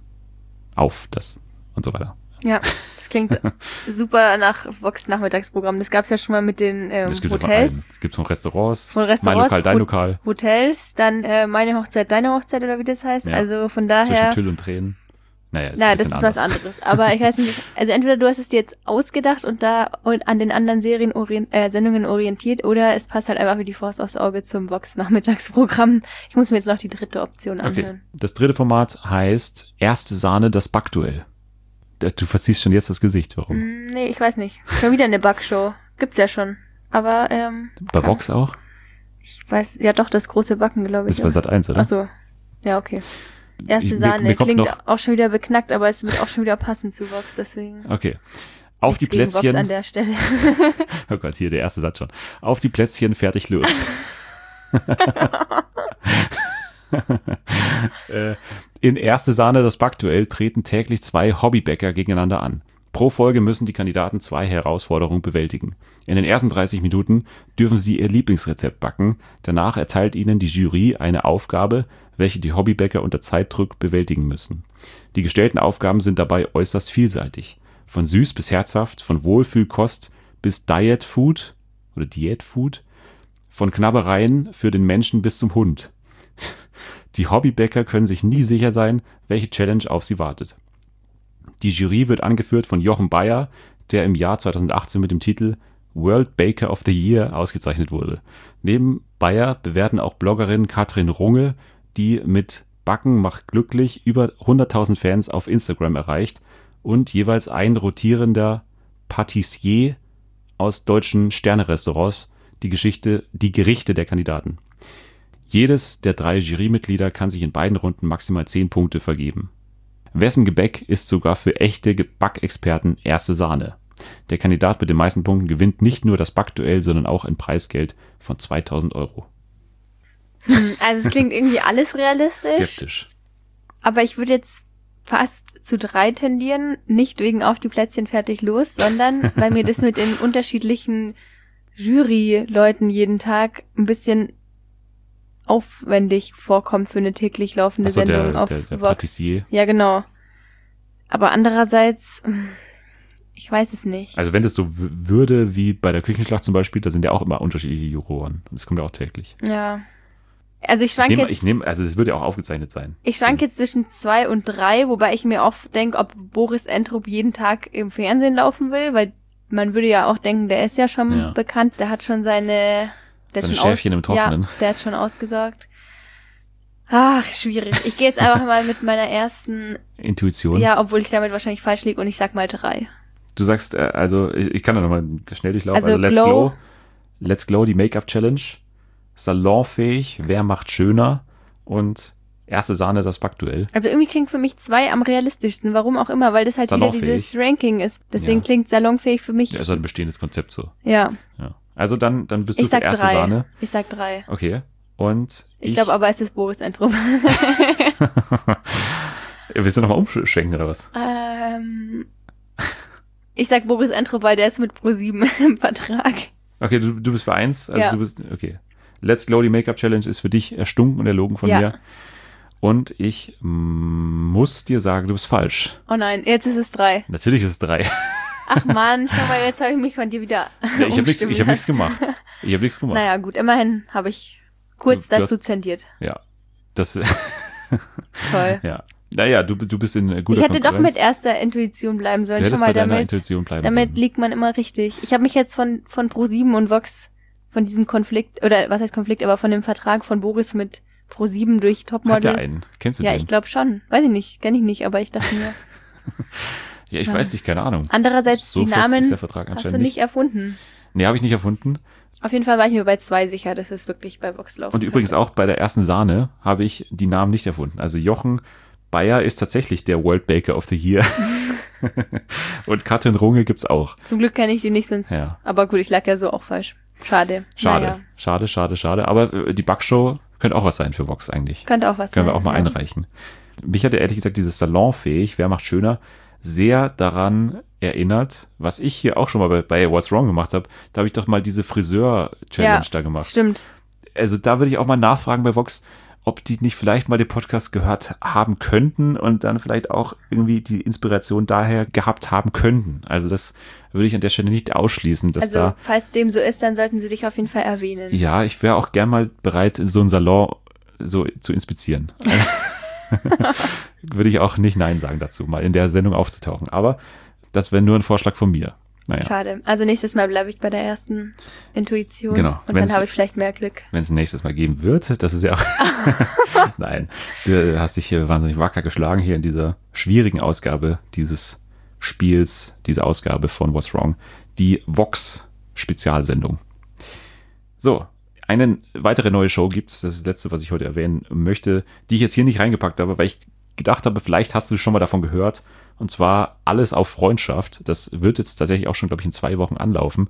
Auf das und so weiter. Ja, das klingt super nach Vox Nachmittagsprogramm. Das gab's ja schon mal mit den ähm, Das gibt es von Hotels. allen. Gibt es von Restaurants, Von mein Restaurants, Lokal, dein Ho- Lokal, Hotels, dann äh, meine Hochzeit, deine Hochzeit oder wie das heißt. Ja. Also von zwischen daher, Tüll und Tränen. Naja, ist na, ein das bisschen ist was anders. anderes. Aber ich weiß nicht, also entweder du hast es dir jetzt ausgedacht und da und an den anderen Serien orient, äh, Sendungen orientiert oder es passt halt einfach wie die Faust aufs Auge zum Vox Nachmittagsprogramm. Ich muss mir jetzt noch die dritte Option Okay, anhören. das dritte Format heißt Erste Sahne, das Backduell. Du verziehst schon jetzt das Gesicht, warum? Mm, nee, ich weiß nicht. Schon wieder eine Backshow. Gibt's ja schon. Aber, ähm... Bei Vox auch? Ich weiß, ja doch, das große Backen, glaube ich. Das war Sat eins, oder? Ach so. Ja, okay. Erste Ich- mir- Sahne. mir kommt Klingt noch- auch schon wieder beknackt, aber es wird auch schon wieder passen zu Vox, deswegen... Okay. Auf die nichts gegen Vox an Plätzchen. der Stelle. Oh Gott, hier der erste Satz schon. Auf die Plätzchen, fertig, los. äh, in Erste Sahne, das Backduell, treten täglich zwei Hobbybäcker gegeneinander an. Pro Folge müssen die Kandidaten zwei Herausforderungen bewältigen. In den ersten dreißig Minuten dürfen sie ihr Lieblingsrezept backen. Danach erteilt ihnen die Jury eine Aufgabe, welche die Hobbybäcker unter Zeitdruck bewältigen müssen. Die gestellten Aufgaben sind dabei äußerst vielseitig. Von süß bis herzhaft, von Wohlfühlkost bis Diet Food oder Diät Food, von Knabbereien für den Menschen bis zum Hund. Die Hobbybäcker können sich nie sicher sein, welche Challenge auf sie wartet. Die Jury wird angeführt von Jochen Bayer, der im Jahr zweitausendachtzehn mit dem Titel World Baker of the Year ausgezeichnet wurde. Neben Bayer bewerten auch Bloggerin Katrin Runge, die mit Backen macht glücklich über hunderttausend Fans auf Instagram erreicht, und jeweils ein rotierender Patissier aus deutschen Sternerestaurants die Geschichte, die Gerichte der Kandidaten. Jedes der drei Jurymitglieder kann sich in beiden Runden maximal zehn Punkte vergeben. Wessen Gebäck ist sogar für echte Backexperten erste Sahne. Der Kandidat mit den meisten Punkten gewinnt nicht nur das Backduell, sondern auch ein Preisgeld von zweitausend Euro. Also es klingt irgendwie alles realistisch. Skeptisch. Aber ich würde jetzt fast zu drei tendieren. Nicht wegen auf die Plätzchen fertig los, sondern weil mir das mit den unterschiedlichen Jury-Leuten jeden Tag ein bisschen aufwendig vorkommt für eine täglich laufende Ach so, Sendung der, auf der, der Vox. Patissier. Ja, genau. Aber andererseits, ich weiß es nicht. Also wenn das so w- würde wie bei der Küchenschlacht zum Beispiel, da sind ja auch immer unterschiedliche Juroren. Und das kommt ja auch täglich. Ja. Also ich Ich schwank nehme, jetzt, ich nehme, also es würde ja auch aufgezeichnet sein. ich schwank jetzt zwischen zwei und drei, wobei ich mir oft denke, ob Boris Entrup jeden Tag im Fernsehen laufen will, weil man würde ja auch denken, der ist ja schon Ja. bekannt, der hat schon seine, der Seine hat schon Schäfchen im Trockenen. Ja, der hat schon ausgesorgt. Ach, schwierig. Ich gehe jetzt einfach mal mit meiner ersten, Intuition. ja, obwohl ich damit wahrscheinlich falsch liege, und ich sag mal drei. Du sagst, äh, also ich, ich kann da nochmal schnell durchlaufen. Also Also, Let's Glow. Glow. Let's Glow, die Make-up-Challenge. Salonfähig, wer macht schöner? Und erste Sahne, das Backduell. Also irgendwie klingt für mich zwei am realistischsten, warum auch immer, weil das halt wieder Salonfähig. dieses Ranking ist. Deswegen Ja. klingt salonfähig für mich. Ja, ist halt ein bestehendes Konzept so. Ja, Ja. Also dann, dann bist du ich für sag erste drei. Sahne. Ich sag drei. Okay. Und Ich, glaube aber, es ist Boris Entrup. Willst du nochmal umschwenken oder was? ähm, ich sag Boris Entrup, weil der ist mit ProSieben im Vertrag. Okay, du, du bist für eins. Also Ja. du bist, okay. Let's Glow, die Make-up-Challenge ist für dich erstunken und erlogen von Ja. mir. Und ich mm, muss dir sagen, du bist falsch. Oh nein, jetzt ist es drei. Natürlich ist es drei. Ach man, schau mal, jetzt habe ich mich von dir wieder Ja, ich habe nichts umstimmen ich hab nichts lassen. gemacht. Ich habe nichts gemacht. Naja, gut, immerhin habe ich kurz Du- du dazu hast- zendiert. Ja. Das, Toll. ja. Naja, du, du bist in guter Ich hätte doch Konkurrenz. mit erster Intuition bleiben sollen. Du Schau hättest mal, bei deiner damit, Intuition bleiben damit sollen. liegt man immer richtig. Ich habe mich jetzt von, von ProSieben und Vox, von diesem Konflikt, oder was heißt Konflikt, aber von dem Vertrag von Boris mit ProSieben durch Hat Topmodel. der einen? Kennst du Ja, den? ich glaube schon. Weiß ich nicht, kenne ich nicht, aber ich dachte mir. ja, ich ja. weiß nicht, keine Ahnung. Andererseits, So die fest Namen ist der Vertrag hast du anscheinend nicht erfunden. Nee, habe ich nicht erfunden. Auf jeden Fall war ich mir bei zwei sicher, dass es wirklich bei Vox laufen Und übrigens könnte. auch bei der ersten Sahne habe ich die Namen nicht erfunden. Also Jochen Bayer ist tatsächlich der World Baker of the Year. Und Katrin Runge gibt's auch. Zum Glück kenne ich die nicht, sonst. Ja. Aber gut, ich lag ja so auch falsch. Schade. Schade, Naja, schade, schade, schade. Aber äh, die Backshow könnte auch was sein für Vox eigentlich. könnte auch was Können sein. wir auch mal ja. einreichen. Mich hatte ehrlich gesagt dieses Salonfähig, wer macht schöner, sehr daran erinnert, was ich hier auch schon mal bei, bei What's Wrong gemacht habe. Da habe ich doch mal diese Friseur-Challenge Ja, da gemacht. Stimmt. Also da würde ich auch mal nachfragen bei Vox, ob die nicht vielleicht mal den Podcast gehört haben könnten und dann vielleicht auch irgendwie die Inspiration daher gehabt haben könnten. Also das würde ich an der Stelle nicht ausschließen, dass Also, da, falls dem so ist, dann sollten sie dich auf jeden Fall erwähnen. ja, ich wäre auch gern mal bereit, so einen Salon so zu inspizieren. Würde ich auch nicht Nein sagen dazu, mal in der Sendung aufzutauchen. Aber das wäre nur ein Vorschlag von mir. Naja, Schade. Also nächstes Mal bleibe ich bei der ersten Intuition. Genau. Und Wenn's- dann habe ich vielleicht mehr Glück. wenn es nächstes Mal geben wird, das ist ja auch... Nein, du hast dich hier wahnsinnig wacker geschlagen hier in dieser schwierigen Ausgabe dieses Spiels, diese Ausgabe von What's Wrong, die Vox-Spezialsendung. So, eine weitere neue Show gibt's, das ist das letzte, was ich heute erwähnen möchte, die ich jetzt hier nicht reingepackt habe, weil ich gedacht habe, vielleicht hast du schon mal davon gehört, und zwar Alles auf Freundschaft. Das wird jetzt tatsächlich auch schon, glaube ich, in zwei Wochen anlaufen.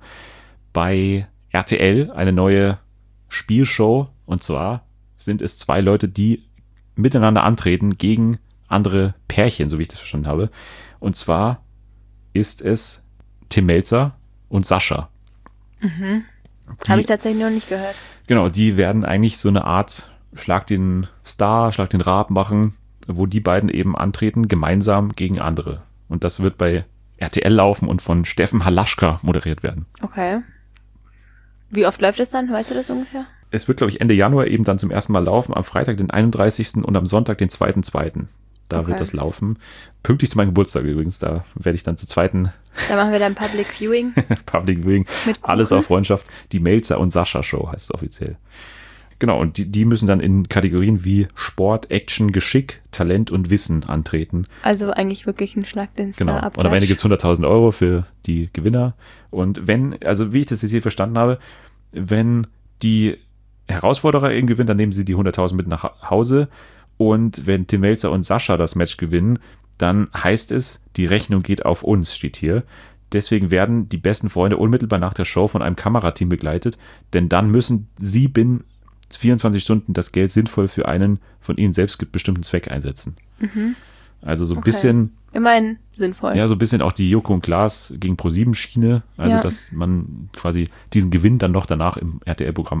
Bei R T L eine neue Spielshow, und zwar sind es zwei Leute, die miteinander antreten gegen andere Pärchen, so wie ich das verstanden habe. Und zwar ist es Tim Melzer und Sascha. Mhm. Habe ich tatsächlich noch nicht gehört. Genau, die werden eigentlich so eine Art Schlag den Star, Schlag den Raab machen, wo die beiden eben antreten, gemeinsam gegen andere. Und das wird bei R T L laufen und von Steffen Halaschka moderiert werden. Okay. Wie oft läuft es dann? Weißt du das ungefähr? Es wird, glaube ich, Ende Januar eben dann zum ersten Mal laufen, am Freitag, den einunddreißigsten und am Sonntag, den zweiten zweiten Da Okay. wird das laufen. Pünktlich zu meinem Geburtstag übrigens. Da werde ich dann zur zweiten Da machen wir dann Public Viewing. Public Viewing. Mit Alles Kuchen. auf Freundschaft. Die Melzer und Sascha Show heißt es offiziell. Genau, und die, die müssen dann in Kategorien wie Sport, Action, Geschick, Talent und Wissen antreten. Also eigentlich wirklich ein Schlag den Star Genau. ab. Und am Ende gibt es hunderttausend Euro für die Gewinner. Und wenn, also wie ich das jetzt hier verstanden habe, wenn die Herausforderer eben gewinnen, dann nehmen sie die hunderttausend mit nach Hause. Und wenn Tim Melzer und Sascha das Match gewinnen, dann heißt es, die Rechnung geht auf uns, steht hier. Deswegen werden die besten Freunde unmittelbar nach der Show von einem Kamerateam begleitet, denn dann müssen sie binnen vierundzwanzig Stunden das Geld sinnvoll für einen von ihnen selbst bestimmten Zweck einsetzen. Mhm. Also so ein Okay. bisschen, Immerhin sinnvoll. ja, so ein bisschen auch die Joko und Klaas gegen ProSieben Schiene, also Ja. dass man quasi diesen Gewinn dann noch danach im R T L-Programm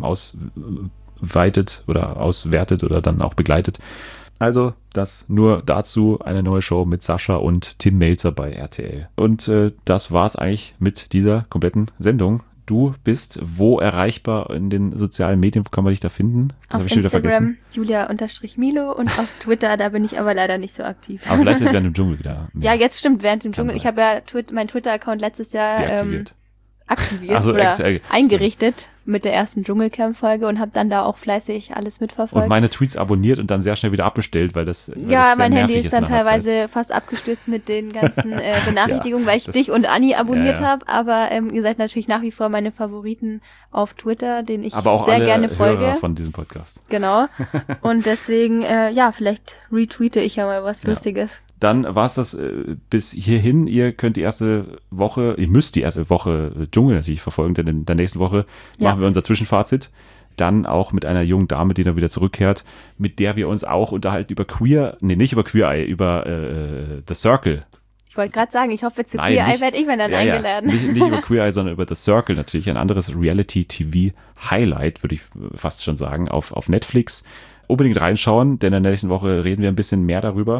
ausweitet oder auswertet oder dann auch begleitet. Also das nur dazu, eine neue Show mit Sascha und Tim Melzer bei R T L. Und äh, das war's eigentlich mit dieser kompletten Sendung. Du bist wo erreichbar in den sozialen Medien? Wo kann man dich da finden? Das Auf habe ich schon wieder Instagram vergessen. Julia-Milo und auf Twitter, da bin ich aber leider nicht so aktiv. Aber vielleicht ist während dem Dschungel wieder Ja, jetzt stimmt, während dem Kann Dschungel. sein. Ich habe ja Twi- meinen Twitter-Account letztes Jahr ähm, deaktiviert. aktiviert Also, oder ex- äh, eingerichtet mit der ersten Dschungelcamp-Folge und habe dann da auch fleißig alles mitverfolgt. Und meine Tweets abonniert und dann sehr schnell wieder abbestellt, weil das weil ja, das sehr mein Handy nervig ist dann nach einer Zeit. teilweise fast abgestürzt mit den ganzen äh, Benachrichtigungen, weil ich das- dich und Anni abonniert Ja, ja. habe. Aber ähm, ihr seid natürlich nach wie vor meine Favoriten auf Twitter, denen ich Aber auch sehr alle gerne folge. Hörer von diesem Podcast. Genau. Und deswegen, äh, ja, vielleicht retweete ich ja mal was Ja. Lustiges. Dann war es das äh, bis hierhin. Ihr könnt die erste Woche, ihr müsst die erste Woche äh, Dschungel natürlich verfolgen, denn in der nächsten Woche Ja. machen wir unser Zwischenfazit. Dann auch mit einer jungen Dame, die dann wieder zurückkehrt, mit der wir uns auch unterhalten über Queer, nee, nicht über Queer Eye, über äh, The Circle. Ich wollte gerade sagen, ich hoffe, zu Nein, Queer Eye nicht- werde ich mal dann Ja, ja. eingeladen. Nicht, nicht über Queer Eye, sondern über The Circle natürlich. Ein anderes Reality-T V-Highlight, würde ich fast schon sagen, auf, auf Netflix. Unbedingt reinschauen, denn in der nächsten Woche reden wir ein bisschen mehr darüber.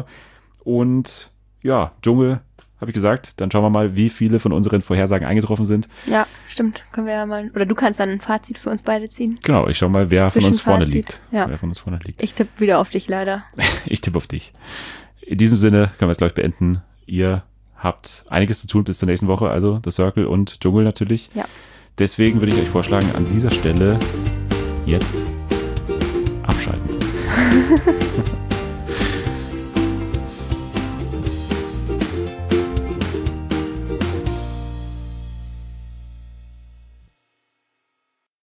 Und ja, Dschungel, habe ich gesagt. Dann schauen wir mal, wie viele von unseren Vorhersagen eingetroffen sind. Ja, stimmt. Können wir ja mal. Oder du kannst dann ein Fazit für uns beide ziehen. Genau, ich schau mal, wer von uns vorne Zwischenfazit. liegt. Ja. Wer von uns vorne liegt. Ich tippe wieder auf dich leider. Ich tippe auf dich. In diesem Sinne können wir es gleich beenden. Ihr habt einiges zu tun bis zur nächsten Woche, also The Circle und Dschungel natürlich. Ja. Deswegen würde ich euch vorschlagen, an dieser Stelle jetzt abschalten.